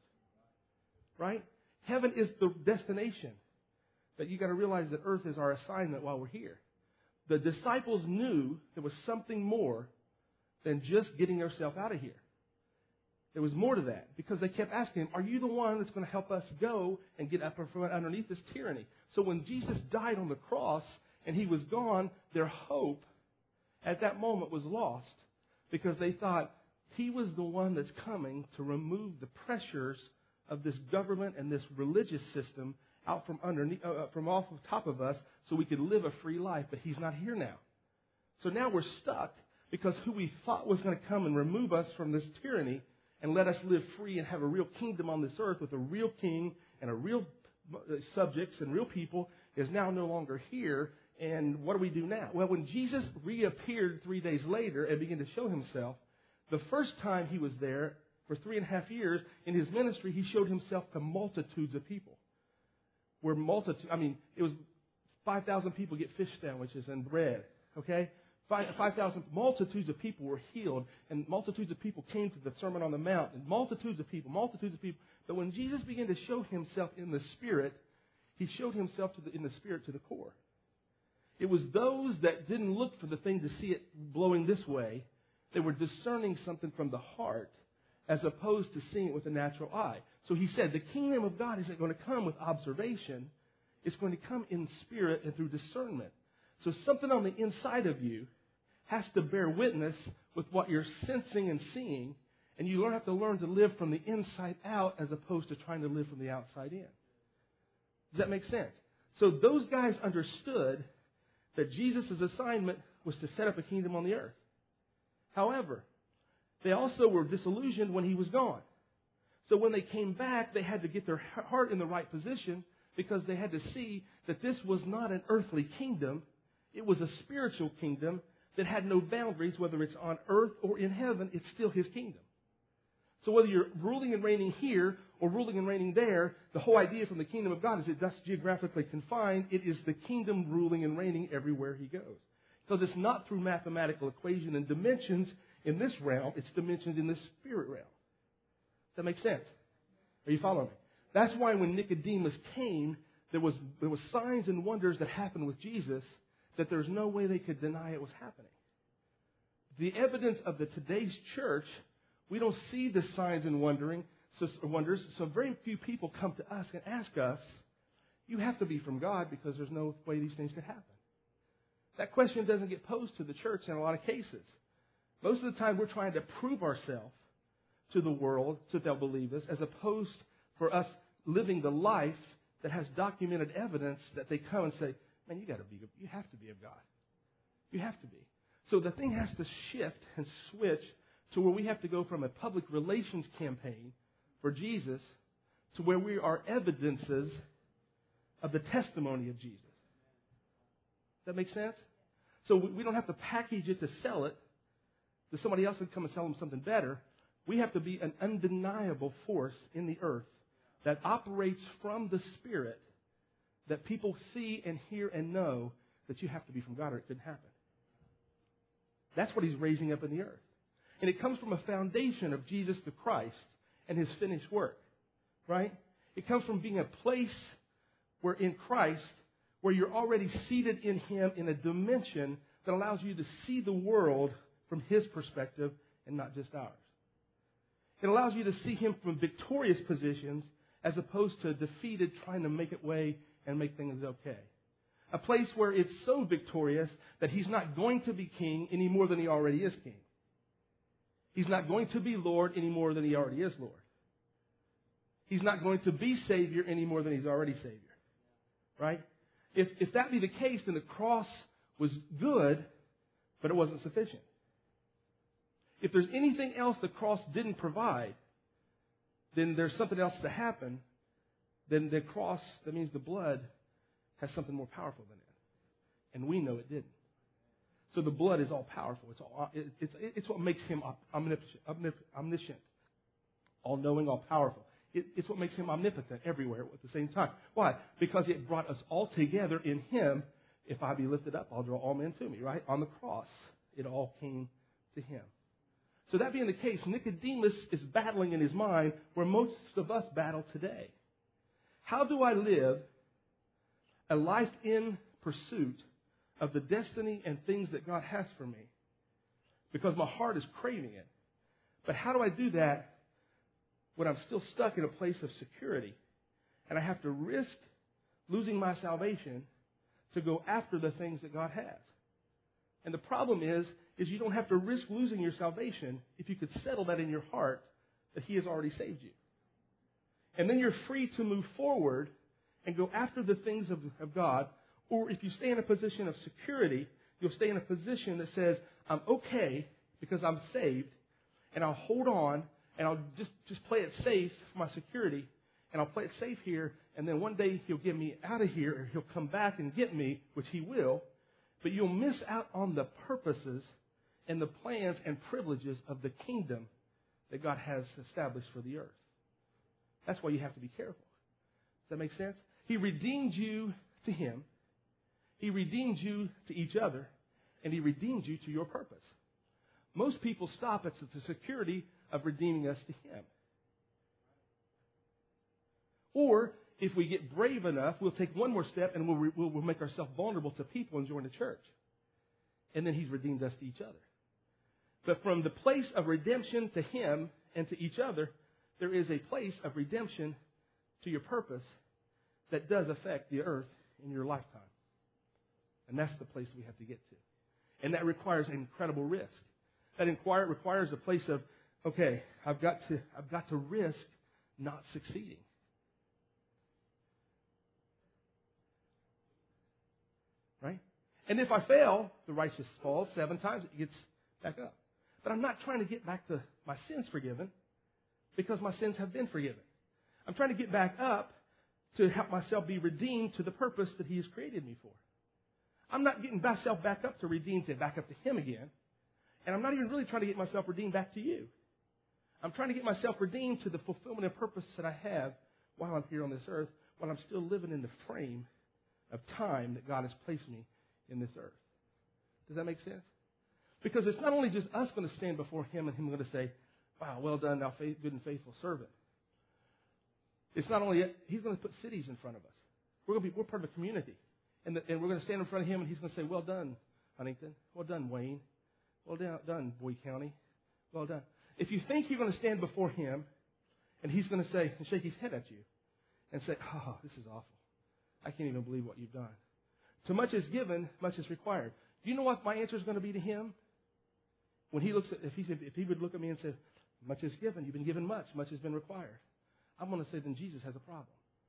Right? Heaven is the destination. But you got to realize that earth is our assignment while we're here. The disciples knew there was something more than just getting yourself out of here. There was more to that because they kept asking him, are you the one that's going to help us go and get up from underneath this tyranny? So when Jesus died on the cross and he was gone, their hope at that moment was lost because they thought he was the one that's coming to remove the pressures of this government and this religious system out from underneath, from off the top of us so we could live a free life. But he's not here now. So now we're stuck because who we thought was going to come and remove us from this tyranny and let us live free and have a real kingdom on this earth with a real king and a real subjects and real people is now no longer here. And what do we do now? Well, when Jesus reappeared 3 days later and began to show himself, the first time he was there for 3.5 years in his ministry, he showed himself to multitudes of people. It was 5,000 people get fish sandwiches and bread, okay? 5,000 multitudes of people were healed, and multitudes of people came to the Sermon on the Mount, and multitudes of people. But when Jesus began to show himself in the Spirit, he showed himself in the Spirit to the core. It was those that didn't look for the thing to see it blowing this way. They were discerning something from the heart as opposed to seeing it with the natural eye. So he said, the kingdom of God isn't going to come with observation. It's going to come in spirit and through discernment. So something on the inside of you has to bear witness with what you're sensing and seeing, and you have to learn to live from the inside out as opposed to trying to live from the outside in. Does that make sense? So those guys understood that Jesus' assignment was to set up a kingdom on the earth. However, they also were disillusioned when he was gone. So when they came back, they had to get their heart in the right position because they had to see that this was not an earthly kingdom. It was a spiritual kingdom that had no boundaries, whether it's on earth or in heaven, it's still his kingdom. So whether you're ruling and reigning here or ruling and reigning there, the whole idea from the kingdom of God is it doesn't geographically confined. It is the kingdom ruling and reigning everywhere he goes. Because it's not through mathematical equation and dimensions. in this realm, it's dimensions in the spirit realm. Does that make sense? Are you following me? That's why when Nicodemus came, there was signs and wonders that happened with Jesus that there's no way they could deny it was happening. The evidence of today's church, we don't see the signs and wonders, so very few people come to us and ask us, you have to be from God because there's no way these things could happen. That question doesn't get posed to the church in a lot of cases. Most of the time we're trying to prove ourselves to the world so that they'll believe us, as opposed for us living the life that has documented evidence that they come and say, man, you have to be of God. You have to be. So the thing has to shift and switch to where we have to go from a public relations campaign for Jesus to where we are evidences of the testimony of Jesus. Does that make sense? So we don't have to package it to sell it, that somebody else would come and sell them something better. We have to be an undeniable force in the earth that operates from the Spirit, that people see and hear and know that you have to be from God or it couldn't happen. That's what He's raising up in the earth. And it comes from a foundation of Jesus the Christ and His finished work, right? It comes from being a place where in Christ, where you're already seated in Him in a dimension that allows you to see the world from His perspective and not just ours. It allows you to see Him from victorious positions as opposed to defeated trying to make it way and make things okay. A place where it's so victorious that He's not going to be king any more than He already is king. He's not going to be Lord any more than He already is Lord. He's not going to be Savior any more than He's already Savior. Right? If that be the case, then the cross was good, but it wasn't sufficient. If there's anything else the cross didn't provide, then there's something else to happen. Then the cross, that means the blood, has something more powerful than it. And we know it didn't. So the blood is all powerful. It's what makes Him omniscient, all-knowing, all-powerful. It's what makes Him omnipotent everywhere at the same time. Why? Because it brought us all together in Him. If I be lifted up, I'll draw all men to me, right? On the cross, it all came to Him. So that being the case, Nicodemus is battling in his mind where most of us battle today. How do I live a life in pursuit of the destiny and things that God has for me? Because my heart is craving it. But how do I do that when I'm still stuck in a place of security and I have to risk losing my salvation to go after the things that God has? And the problem is you don't have to risk losing your salvation if you could settle that in your heart that He has already saved you. And then you're free to move forward and go after the things of God. Or if you stay in a position of security, you'll stay in a position that says, I'm okay because I'm saved, and I'll hold on, and I'll just play it safe for my security, and I'll play it safe here, and then one day He'll get me out of here, or He'll come back and get me, which He will. But you'll miss out on the purposes and the plans and privileges of the kingdom that God has established for the earth. That's why you have to be careful. Does that make sense? He redeemed you to Him. He redeemed you to each other. And He redeemed you to your purpose. Most people stop at the security of redeeming us to Him. Or, if we get brave enough, we'll take one more step and we'll make ourselves vulnerable to people and join the church. And then He's redeemed us to each other. But from the place of redemption to Him and to each other, there is a place of redemption to your purpose that does affect the earth in your lifetime. And that's the place we have to get to. And that requires an incredible risk. That requires a place of, okay, I've got to risk not succeeding. Right? And if I fail, the righteous falls 7 times, it gets back up. But I'm not trying to get back to my sins forgiven because my sins have been forgiven. I'm trying to get back up to help myself be redeemed to the purpose that He has created me for. I'm not getting myself back up to redeem to back up to Him again. And I'm not even really trying to get myself redeemed back to you. I'm trying to get myself redeemed to the fulfillment of purpose that I have while I'm here on this earth, while I'm still living in the frame of time that God has placed me in this earth. Does that make sense? Because it's not only just us going to stand before Him and Him going to say, wow, well done, thou good and faithful servant. It's not only it, He's going to put cities in front of us. We're part of a community. And we're going to stand in front of Him and He's going to say, well done, Huntington. Well done, Wayne. Well done, Boyd County. Well done. If you think you're going to stand before Him and He's going to say, and shake His head at you and say, oh, this is awful. I can't even believe what you've done. To much is given, much is required. Do you know what my answer is going to be to Him? When He looks at, if He would look at me and say, much is given, you've been given much has been required. I'm going to say, then Jesus has a problem.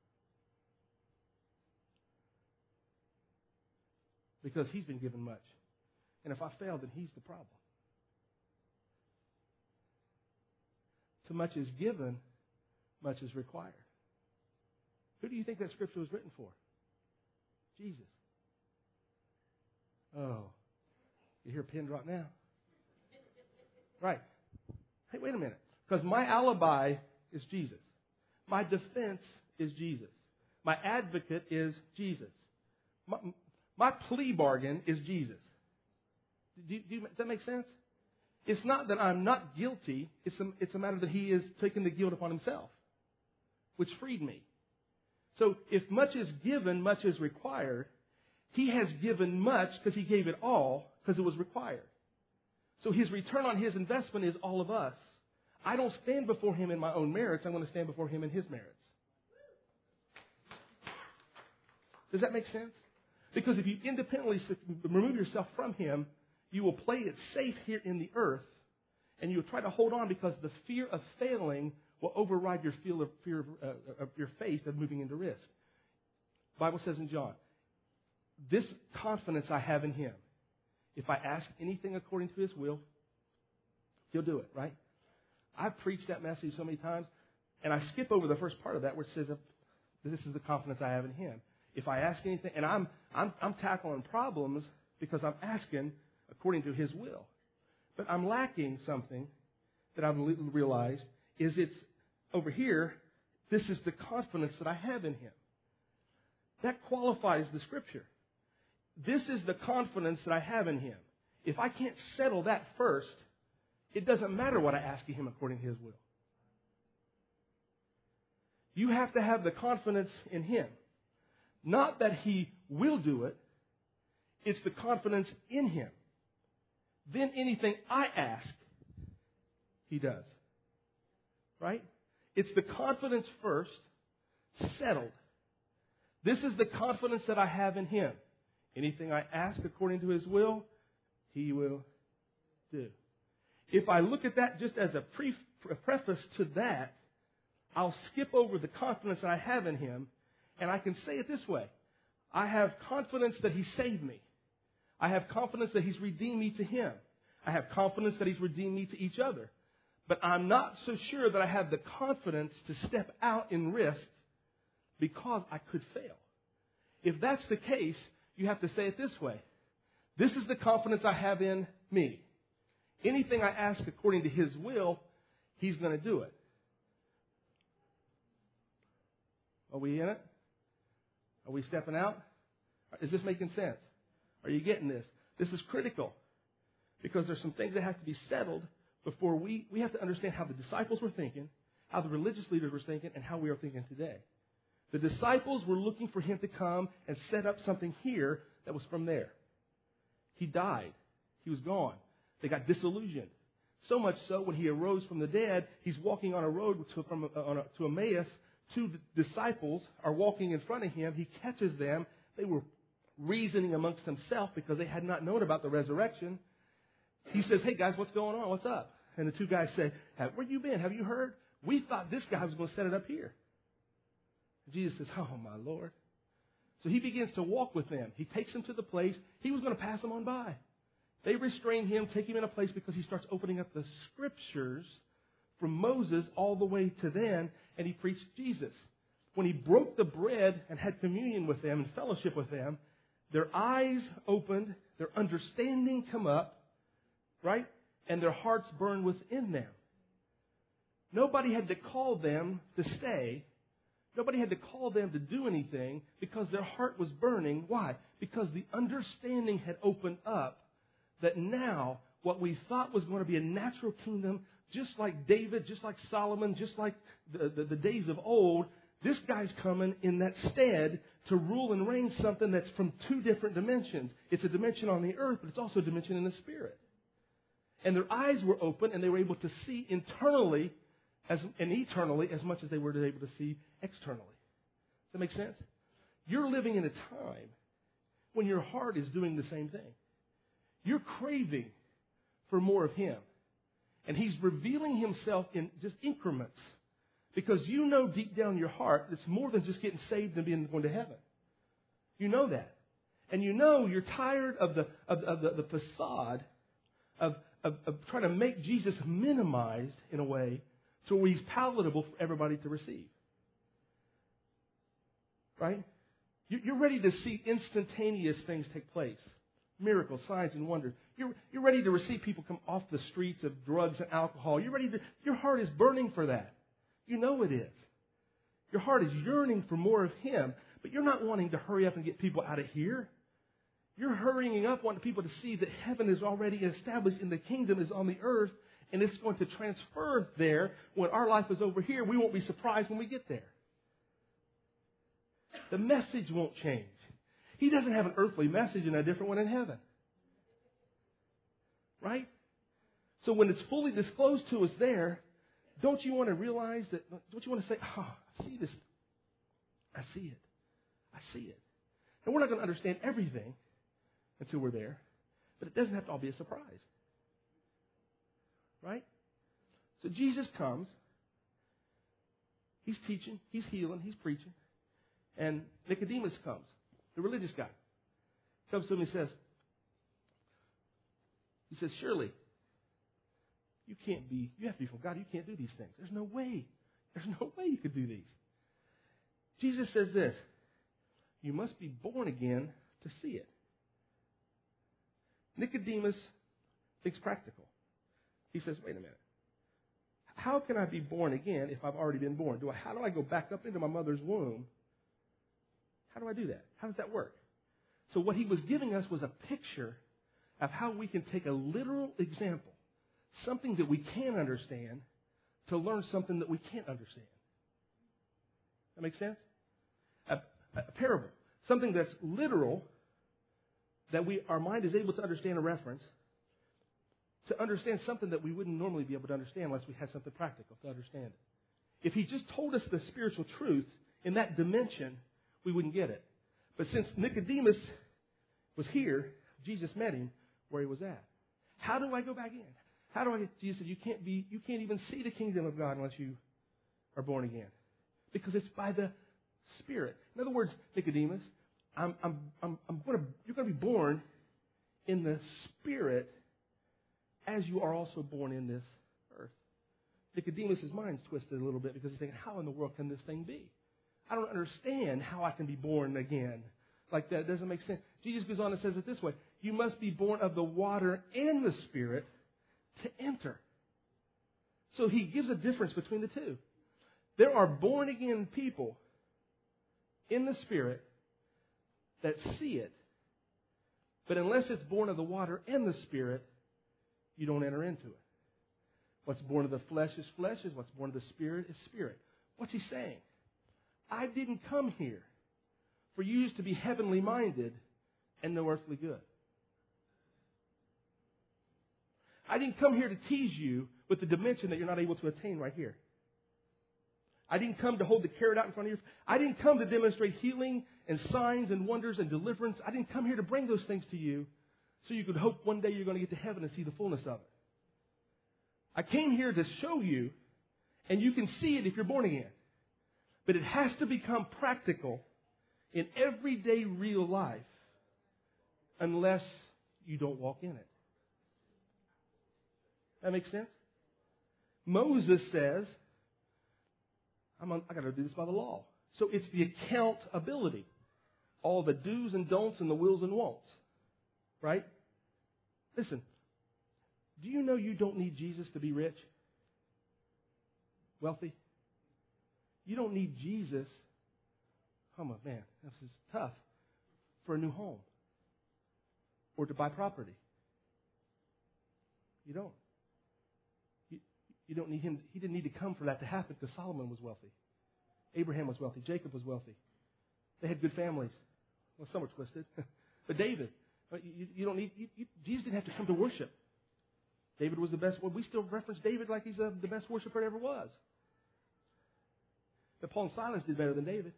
Because He's been given much. And if I fail, then He's the problem. To much is given, much is required. Who do you think that scripture was written for? Jesus. Oh, you hear a pin drop now? Right. Hey, wait a minute. Because my alibi is Jesus. My defense is Jesus. My advocate is Jesus. My plea bargain is Jesus. Does that make sense? It's not that I'm not guilty. It's a matter that He is taking the guilt upon Himself, which freed me. So if much is given, much is required. He has given much because He gave it all because it was required. So His return on His investment is all of us. I don't stand before Him in my own merits. I'm going to stand before Him in His merits. Does that make sense? Because if you independently remove yourself from Him, you will play it safe here in the earth, and you'll try to hold on because the fear of failing will override your fear of your faith of moving into risk. The Bible says in John, this confidence I have in Him. If I ask anything according to His will, He'll do it, right? I've preached that message so many times, and I skip over the first part of that where it says, this is the confidence I have in Him. If I ask anything, and I'm tackling problems because I'm asking according to His will. But I'm lacking something that I've realized is it's over here, this is the confidence that I have in Him. That qualifies the Scripture. This is the confidence that I have in Him. If I can't settle that first, it doesn't matter what I ask of Him according to His will. You have to have the confidence in Him. Not that He will do it. It's the confidence in Him. Then anything I ask, He does. Right? It's the confidence first, settled. This is the confidence that I have in Him. Anything I ask according to His will, He will do. If I look at that just as a preface to that, I'll skip over the confidence that I have in Him, and I can say it this way. I have confidence that He saved me. I have confidence that He's redeemed me to Him. I have confidence that He's redeemed me to each other. But I'm not so sure that I have the confidence to step out in risk because I could fail. If that's the case, you have to say it this way. This is the confidence I have in me. Anything I ask according to His will, He's going to do it. Are we in it? Are we stepping out? Is this making sense? Are you getting this? This is critical because there's some things that have to be settled before we have to understand how the disciples were thinking, how the religious leaders were thinking, and how we are thinking today. The disciples were looking for Him to come and set up something here that was from there. He died. He was gone. They got disillusioned. So much so, when He arose from the dead, He's walking on a road to Emmaus. Two disciples are walking in front of Him. He catches them. They were reasoning amongst themselves because they had not known about the resurrection. He says, hey guys, what's going on? What's up? And the two guys say, where you been? Have you heard? We thought this guy was going to set it up here. And Jesus says, oh my Lord. So He begins to walk with them. He takes them to the place. He was going to pass them on by. They restrain Him, take Him in a place because He starts opening up the Scriptures from Moses all the way to then, and He preached Jesus. When He broke the bread and had communion with them and fellowship with them, their eyes opened, their understanding come up, right? And their hearts burned within them. Nobody had to call them to stay. Nobody had to call them to do anything because their heart was burning. Why? Because the understanding had opened up that now what we thought was going to be a natural kingdom, just like David, just like Solomon, just like the days of old, this guy's coming in that stead to rule and reign something that's from two different dimensions. It's a dimension on the earth, but it's also a dimension in the spirit. And their eyes were open, and they were able to see internally and eternally as much as they were able to see externally. Does that make sense? You're living in a time when your heart is doing the same thing. You're craving for more of Him. And He's revealing Himself in just increments. Because you know deep down in your heart it's more than just getting saved and going to heaven. You know that. And you know you're tired of the facade of trying to make Jesus minimized in a way to where He's palatable for everybody to receive. Right? You're ready to see instantaneous things take place. Miracles, signs, and wonders. You're ready to receive people come off the streets of drugs and alcohol. Your heart is burning for that. You know it is. Your heart is yearning for more of Him, but you're not wanting to hurry up and get people out of here. You're hurrying up, wanting people to see that heaven is already established and the kingdom is on the earth, and it's going to transfer there. When our life is over here, we won't be surprised when we get there. The message won't change. He doesn't have an earthly message and a different one in heaven. Right? So when it's fully disclosed to us there, don't you want to realize that, don't you want to say, oh, I see this. I see it. I see it. And we're not going to understand everything until we're there, but it doesn't have to all be a surprise. Right? So Jesus comes. He's teaching. He's healing. He's preaching. And Nicodemus comes, the religious guy. Comes to him and says, surely, you have to be from God. You can't do these things. There's no way you could do these. Jesus says this, you must be born again to see it. Nicodemus thinks practical. He says, wait a minute. How can I be born again if I've already been born? How do I go back up into my mother's womb? How do I do that? How does that work? So what he was giving us was a picture of how we can take a literal example, something that we can understand, to learn something that we can't understand. That make sense? A parable, something that's literal, that our mind is able to understand a reference, to understand something that we wouldn't normally be able to understand unless we had something practical to understand it. If he just told us the spiritual truth in that dimension, we wouldn't get it. But since Nicodemus was here, Jesus met him where he was at. How do I go back in? Jesus said, you can't even see the kingdom of God unless you are born again. Because it's by the Spirit. In other words, Nicodemus, you're going to be born in the Spirit as you are also born in this earth. Nicodemus' mind's twisted a little bit because he's thinking, how in the world can this thing be? I don't understand how I can be born again like that. It doesn't make sense. Jesus goes on and says it this way. You must be born of the water and the Spirit to enter. So he gives a difference between the two. There are born again people in the Spirit that see it. But unless it's born of the water and the Spirit, you don't enter into it. What's born of the flesh is flesh, what's born of the Spirit is spirit. What's he saying? I didn't come here for you to be heavenly minded and no earthly good. I didn't come here to tease you with the dimension that you're not able to attain right here. I didn't come to hold the carrot out in front of you. I didn't come to demonstrate healing and signs and wonders and deliverance. I didn't come here to bring those things to you so you could hope one day you're going to get to heaven and see the fullness of it. I came here to show you, and you can see it if you're born again. But it has to become practical in everyday real life unless you don't walk in it. That makes sense? Moses says, I got to do this by the law. So it's the accountability. All the do's and don'ts and the wills and won'ts. Right? Listen, do you know you don't need Jesus to be rich? Wealthy? You don't need Jesus, oh man, this is tough, for a new home or to buy property. You don't. You don't need him. He didn't need to come for that to happen because Solomon was wealthy. Abraham was wealthy. Jacob was wealthy. They had good families. Well, some were twisted. But David, you don't need, Jesus didn't have to come to worship. David was the best. Well, we still reference David like he's the best worshiper there ever was. But Paul and Silas did better than David.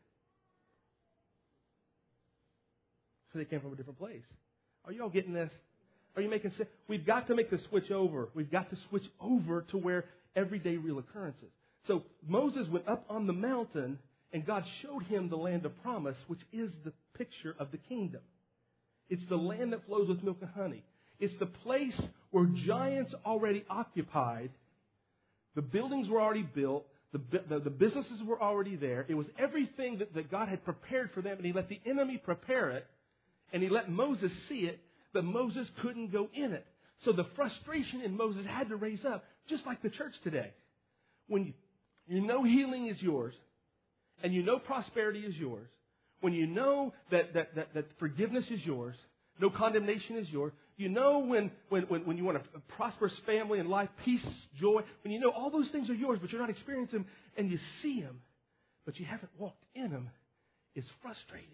So they came from a different place. Are you all getting this? Are you making sense? We've got to make the switch over. We've got to switch over to where everyday real occurrences. So Moses went up on the mountain and God showed him the land of promise, which is the picture of the kingdom. It's the land that flows with milk and honey. It's the place where giants already occupied. The buildings were already built. The businesses were already there. It was everything that God had prepared for them, and he let the enemy prepare it, and he let Moses see it, but Moses couldn't go in it. So the frustration in Moses had to raise up, just like the church today. When you know healing is yours, and you know prosperity is yours, when you know that forgiveness is yours, no condemnation is yours, you know when you want a prosperous family and life, peace, joy, when you know all those things are yours, but you're not experiencing them, and you see them, but you haven't walked in them, it's frustrating.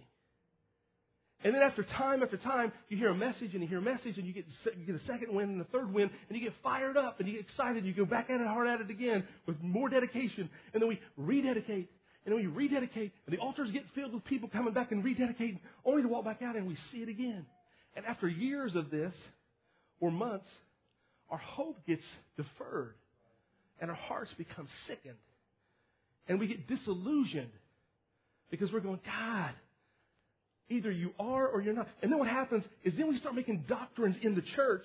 And then after time, you hear a message and you hear a message and you get a second win and a third win and you get fired up and you get excited and you go back at it, hard at it again with more dedication. And then we rededicate. And then we rededicate and the altars get filled with people coming back and rededicating only to walk back out and we see it again. And after years of this, or months, our hope gets deferred and our hearts become sickened. And we get disillusioned because we're going, God, either you are or you're not. And then what happens is then we start making doctrines in the church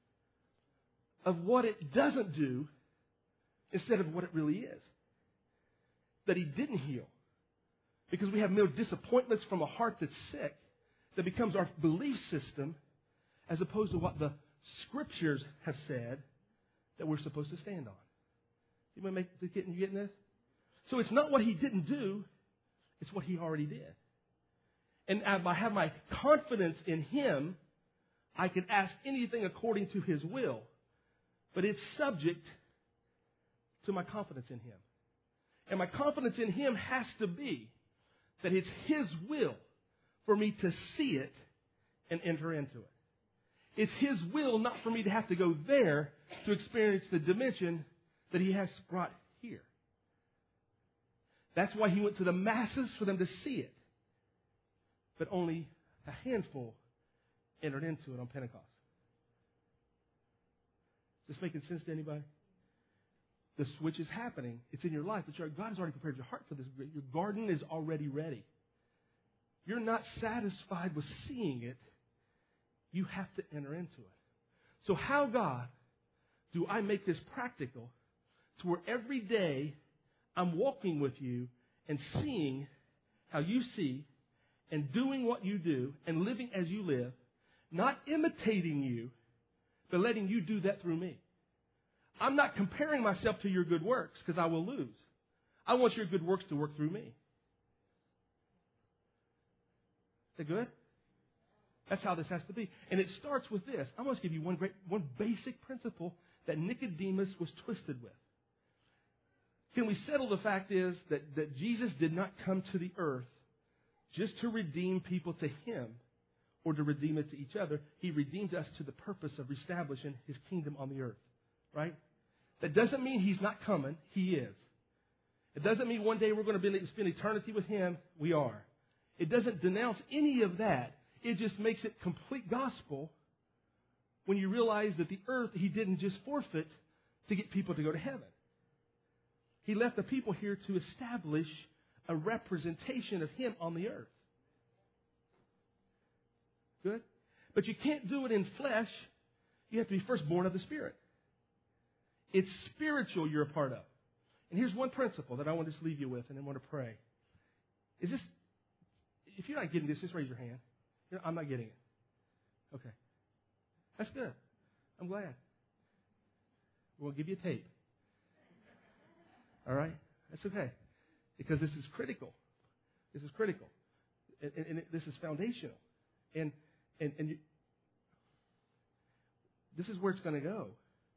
of what it doesn't do instead of what it really is. That he didn't heal. Because we have no disappointments from a heart that's sick that becomes our belief system as opposed to what the scriptures have said that we're supposed to stand on. You getting this? So it's not what he didn't do, it's what he already did. And if I have my confidence in him, I can ask anything according to his will. But it's subject to my confidence in him. And my confidence in him has to be that it's his will for me to see it and enter into it. It's his will not for me to have to go there to experience the dimension that he has brought here. That's why he went to the masses for them to see it. But only a handful entered into it on Pentecost. Is this making sense to anybody? The switch is happening. It's in your life. But God has already prepared your heart for this. Your garden is already ready. You're not satisfied with seeing it. You have to enter into it. So how, God, do I make this practical to where every day I'm walking with you and seeing how you see and doing what you do and living as you live, not imitating you, but letting you do that through me. I'm not comparing myself to your good works because I will lose. I want your good works to work through me. Is that good? That's how this has to be. And it starts with this. I'm going to give you one basic principle that Nicodemus was twisted with. Can we settle the fact is that Jesus did not come to the earth just to redeem people to him or to redeem it to each other. He redeemed us to the purpose of reestablishing his kingdom on the earth. Right? That doesn't mean he's not coming. He is. It doesn't mean one day we're going to spend eternity with him. We are. It doesn't denounce any of that. It just makes it complete gospel when you realize that the earth he didn't just forfeit to get people to go to heaven. He left the people here to establish a representation of him on the earth. Good? But you can't do it in flesh. You have to be first born of the Spirit. It's spiritual you're a part of. And here's one principle that I want to just leave you with and then want to pray. Is this, if you're not getting this, just raise your hand. I'm not getting it. Okay. That's good. I'm glad. We'll give you a tape. All right? That's okay. Because this is critical. This is critical. And this is foundational. And this is where it's going to go.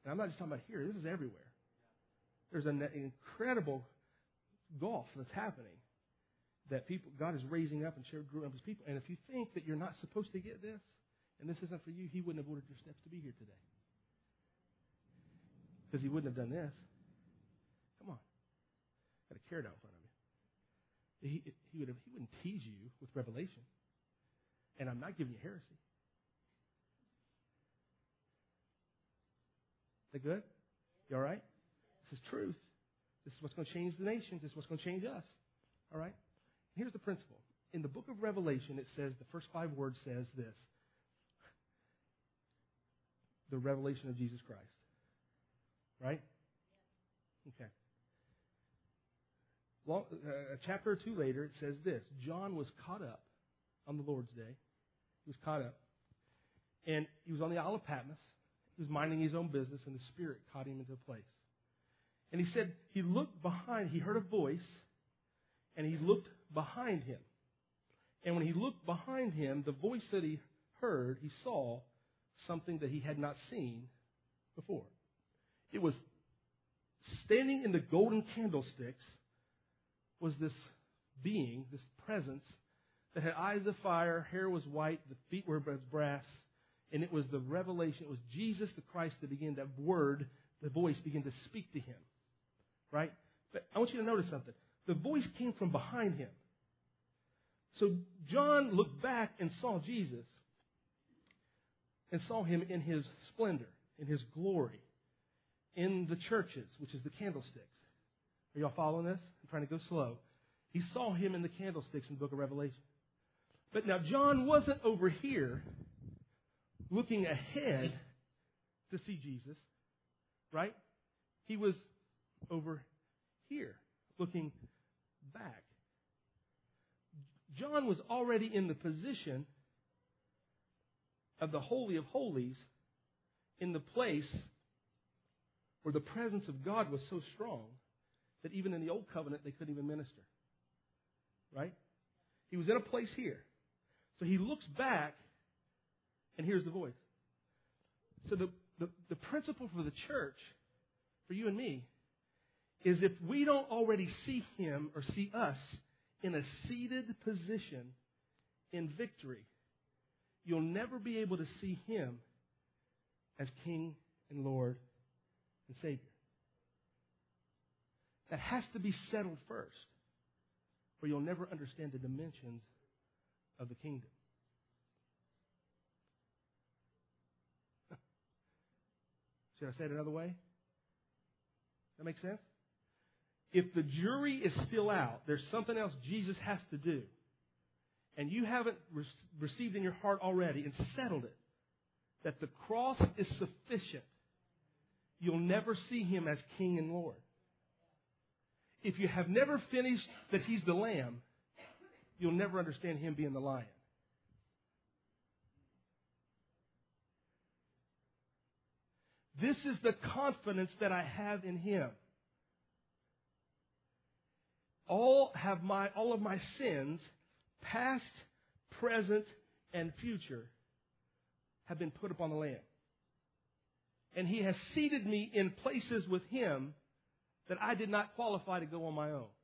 And I'm not just talking about here. This is everywhere. There's an incredible gulf that's happening that God is raising up and growing up His people. And if you think that you're not supposed to get this, and this isn't for you, He wouldn't have ordered your steps to be here today. Because He wouldn't have done this. Come on. Got a carrot out in front of you. He wouldn't tease you with revelation. And I'm not giving you heresy. Is that good? You all right? This is truth. This is what's going to change the nations. This is what's going to change us. All right? Here's the principle. In the book of Revelation, it says, the first 5 words says this. The revelation of Jesus Christ. Right? Okay. A chapter or 2 later, it says this. John was caught up on the Lord's day. He was caught up. And he was on the Isle of Patmos. He was minding his own business, and the Spirit caught him into a place. And he said he looked behind. He heard a voice, and he looked behind him. And when he looked behind him, the voice that he heard, he saw something that he had not seen before. It was standing in the golden candlesticks was this being, this presence, that had eyes of fire, hair was white, the feet were of brass, and it was the revelation. It was Jesus the Christ that began, that word, the voice began to speak to him. Right? But I want you to notice something. The voice came from behind him. So John looked back and saw Jesus and saw him in his splendor, in his glory, in the churches, which is the candlesticks. Are y'all following this? I'm trying to go slow. He saw him in the candlesticks in the book of Revelation. But now John wasn't over here looking ahead to see Jesus, right? He was over here looking back. John was already in the position of the Holy of Holies, in the place where the presence of God was so strong that even in the Old Covenant they couldn't even minister. Right? He was in a place here. So he looks back and hears the voice. So the principle for the church, for you and me, is if we don't already see him or see us in a seated position in victory, you'll never be able to see him as King and Lord and Savior. That has to be settled first, or you'll never understand the dimensions of the kingdom. Should I say it another way? That make sense? If the jury is still out, there's something else Jesus has to do, and you haven't received in your heart already and settled it, that the cross is sufficient, you'll never see him as King and Lord. If you have never finished that he's the Lamb, you'll never understand him being the Lion. This is the confidence that I have in him. All of my sins, past, present, and future, have been put upon the Lamb. And he has seated me in places with him that I did not qualify to go on my own.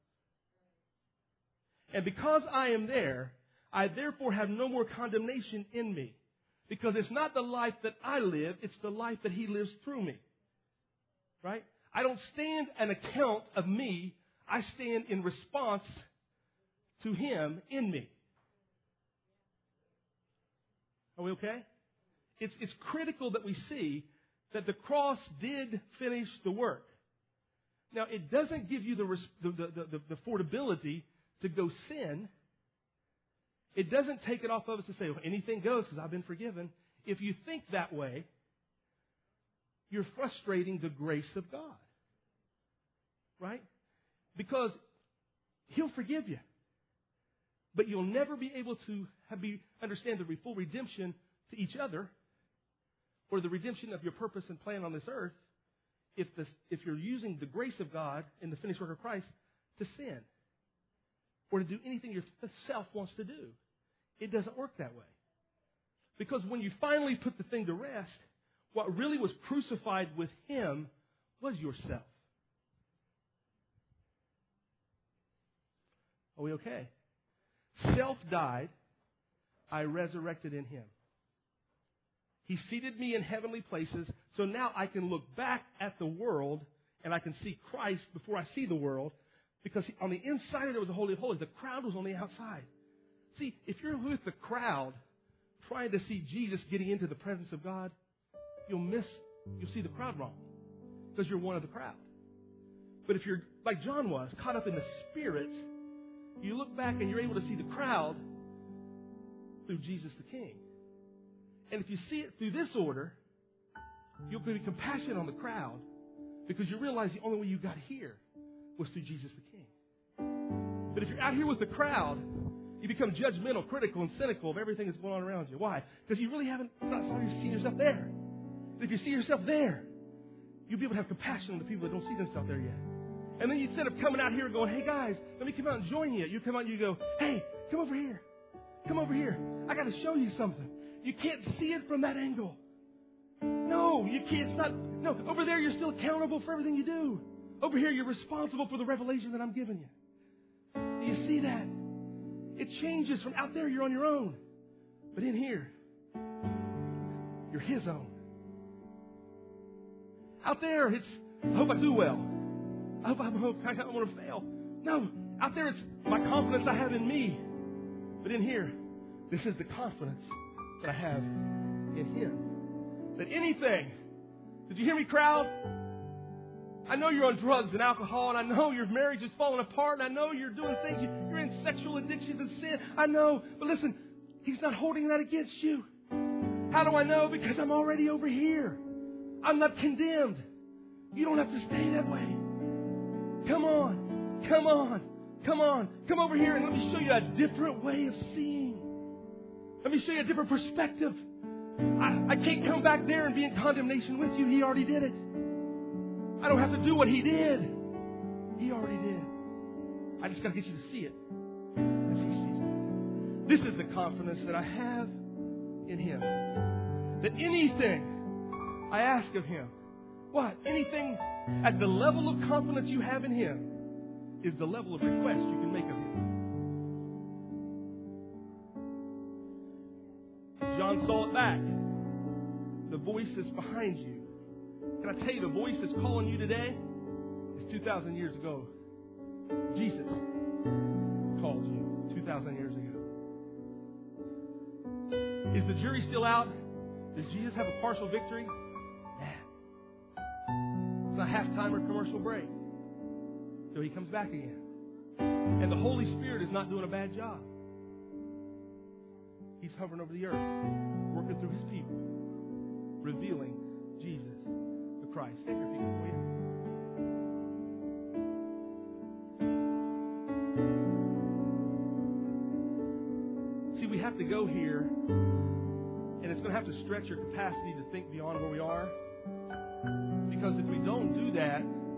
And because I am there, I therefore have no more condemnation in me. Because it's not the life that I live, it's the life that he lives through me. Right? I don't stand an account of me. I stand in response to him in me. Are we okay? It's critical that we see that the cross did finish the work. Now, it doesn't give you the affordability to go sin. It doesn't take it off of us to say, well, anything goes because I've been forgiven. If you think that way, you're frustrating the grace of God. Right? Because he'll forgive you. But you'll never be able to understand the full redemption to each other or the redemption of your purpose and plan on this earth if you're using the grace of God in the finished work of Christ to sin or to do anything yourself wants to do. It doesn't work that way. Because when you finally put the thing to rest, what really was crucified with him was yourself. Are we okay? Self died. I resurrected in him. He seated me in heavenly places, so now I can look back at the world and I can see Christ before I see the world, because on the inside of it was the Holy of Holies. The crowd was on the outside. See, if you're with the crowd trying to see Jesus getting into the presence of God, you'll see the crowd wrong, because you're one of the crowd. But if you're like John was, caught up in the Spirit, you look back and you're able to see the crowd through Jesus the King. And if you see it through this order, you'll be compassionate on the crowd, because you realize the only way you got here was through Jesus the King. But if you're out here with the crowd, you become judgmental, critical, and cynical of everything that's going on around you. Why? Because you really haven't seen yourself there. And if you see yourself there, you'll be able to have compassion on the people that don't see themselves there yet. And then instead of coming out here and going, hey guys, let me come out and join you, you come out and you go, hey, come over here. Come over here. I got to show you something. You can't see it from that angle. No, you can't. It's not. No, over there you're still accountable for everything you do. Over here you're responsible for the revelation that I'm giving you. Do you see that? It changes from out there you're on your own. But in here, you're his own. Out there it's, I hope I do well. I don't want to fail. No, out there it's my confidence I have in me. But in here, this is the confidence that I have in him. That anything, did you hear me, crowd? I know you're on drugs and alcohol, and I know your marriage is falling apart, and I know you're doing things, you're in sexual addictions and sin. I know, but listen, he's not holding that against you. How do I know? Because I'm already over here. I'm not condemned. You don't have to stay that way. Come on, come on, come on. Come over here and let me show you a different way of seeing. Let me show you a different perspective. I can't come back there and be in condemnation with you. He already did it. I don't have to do what he did. He already did. I just got to get you to see it as he sees it. This is the confidence that I have in him. That anything I ask of him, what? Anything at the level of confidence you have in him is the level of request you can make of him. John saw it back. The voice that's behind you. Can I tell you, the voice that's calling you today is 2,000 years ago. Jesus called you 2,000 years ago. Is the jury still out? Does Jesus have a partial victory? It's not halftime or commercial break till he comes back again. And the Holy Spirit is not doing a bad job. He's hovering over the earth, working through his people, revealing Jesus the Christ. Take your feet, will you? See, we have to go here, and it's going to have to stretch your capacity to think beyond where we are. Because if we don't do that,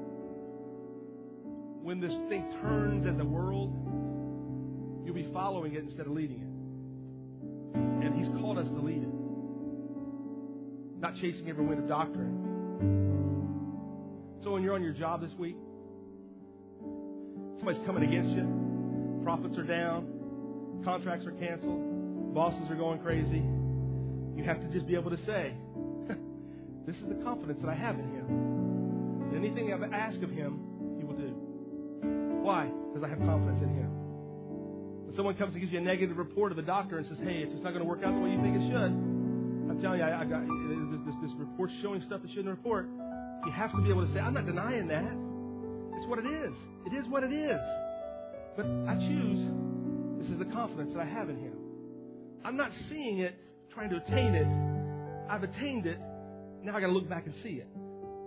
when this thing turns as a world, you'll be following it instead of leading it. And he's called us to lead it. Not chasing every wind of doctrine. So when you're on your job this week, somebody's coming against you, profits are down, contracts are canceled, bosses are going crazy, you have to just be able to say, this is the confidence that I have in him. Anything I ask of him, he will do. Why? Because I have confidence in him. When someone comes and gives you a negative report of the doctor and says, hey, it's just not going to work out the way you think it should, I'm telling you, I got this report showing stuff that shouldn't report. You have to be able to say, I'm not denying that. It's what it is. It is what it is. But I choose, this is the confidence that I have in him. I'm not seeing it, trying to attain it. I've attained it. Now I got to look back and see it.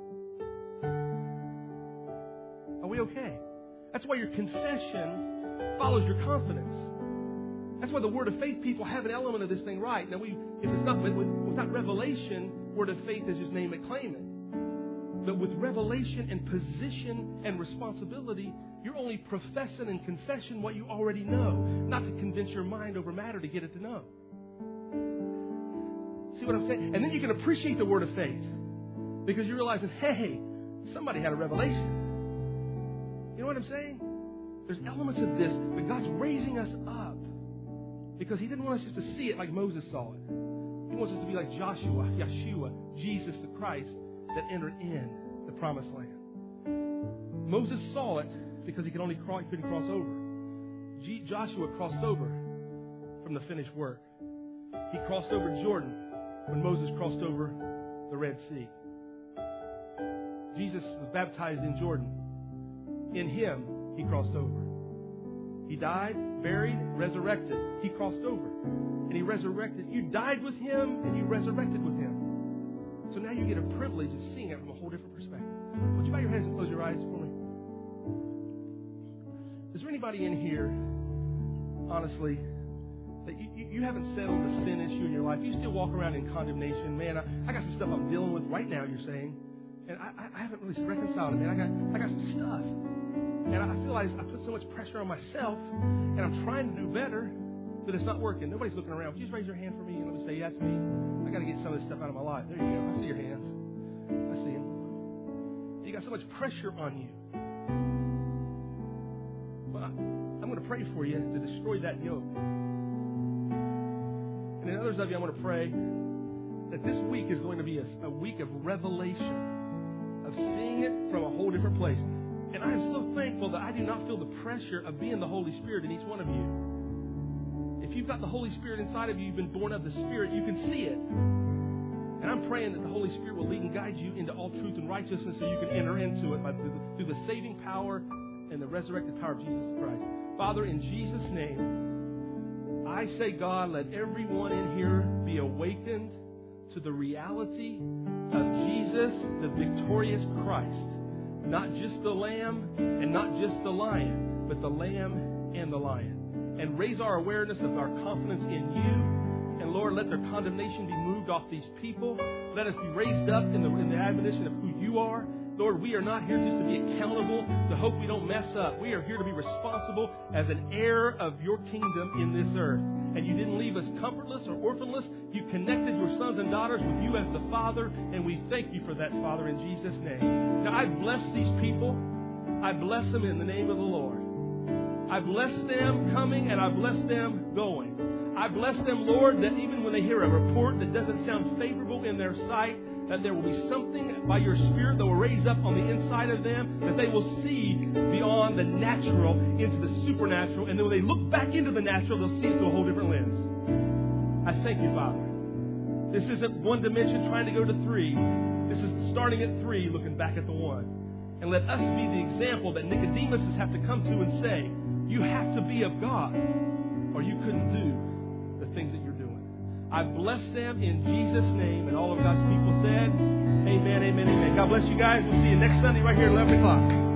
Are we okay? That's why your confession follows your confidence. That's why the word of faith people have an element of this thing right. Now, if it's not without revelation, word of faith is just name it, claim it. But with revelation and position and responsibility, you're only professing and confessing what you already know, not to convince your mind over matter to get it to know. See what I'm saying? And then you can appreciate the word of faith because you're realizing, hey, somebody had a revelation. You know what I'm saying? There's elements of this, but God's raising us up because He didn't want us just to see it like Moses saw it. He wants us to be like Joshua, Yeshua, Jesus the Christ that entered in the promised land. Moses saw it because he couldn't cross over. Joshua crossed over from the finished work. He crossed over Jordan when Moses crossed over the Red Sea. Jesus was baptized in Jordan. In Him, He crossed over. He died, buried, resurrected. He crossed over. And He resurrected. You died with Him and you resurrected with Him. So now you get a privilege of seeing it from a whole different perspective. Would you bow your heads and close your eyes for me? Is there anybody in here, honestly, that you haven't settled the sin issue in your life? You still walk around in condemnation. Man, I got some stuff I'm dealing with right now, you're saying. And I haven't really reconciled it, man. I got some stuff. And I feel like I put so much pressure on myself, and I'm trying to do better, but it's not working. Nobody's looking around. Would you just raise your hand for me and let me say, yeah, that's me. I got to get some of this stuff out of my life. There you go. I see your hands. I see them. You got so much pressure on you. Well, I'm going to pray for you to destroy that yoke. And in others of you, I'm going to pray that this week is going to be a week of revelation, of seeing it from a whole different place. And I am so thankful that I do not feel the pressure of being the Holy Spirit in each one of you. If you've got the Holy Spirit inside of you, you've been born of the Spirit, you can see it. And I'm praying that the Holy Spirit will lead and guide you into all truth and righteousness so you can enter into it through the saving power and the resurrected power of Jesus Christ. Father, in Jesus' name, I say, God, let everyone in here be awakened to the reality of Jesus, the victorious Christ. Not just the lamb and not just the lion, but the lamb and the lion. And raise our awareness of our confidence in you. And Lord, let their condemnation be moved off these people. Let us be raised up in the admonition of who you are. Lord, we are not here just to be accountable, to hope we don't mess up. We are here to be responsible as an heir of your kingdom in this earth. And you didn't leave us comfortless or orphanless. You connected your sons and daughters with you as the Father, and we thank you for that, Father, in Jesus' name. Now, I bless these people. I bless them in the name of the Lord. I bless them coming, and I bless them going. I bless them, Lord, that even when they hear a report that doesn't sound favorable in their sight, that there will be something by your Spirit that will raise up on the inside of them, that they will see beyond the natural into the supernatural, and then when they look back into the natural, they'll see it through a whole different lens. I thank you, Father. This isn't one dimension trying to go to 3. This is starting at 3, looking back at the 1. And let us be the example that Nicodemus have to come to and say, you have to be of God, or you couldn't do the things that you're doing. I bless them in Jesus' name. And all of God's people said, amen, amen, amen. God bless you guys. We'll see you next Sunday right here at 11 o'clock.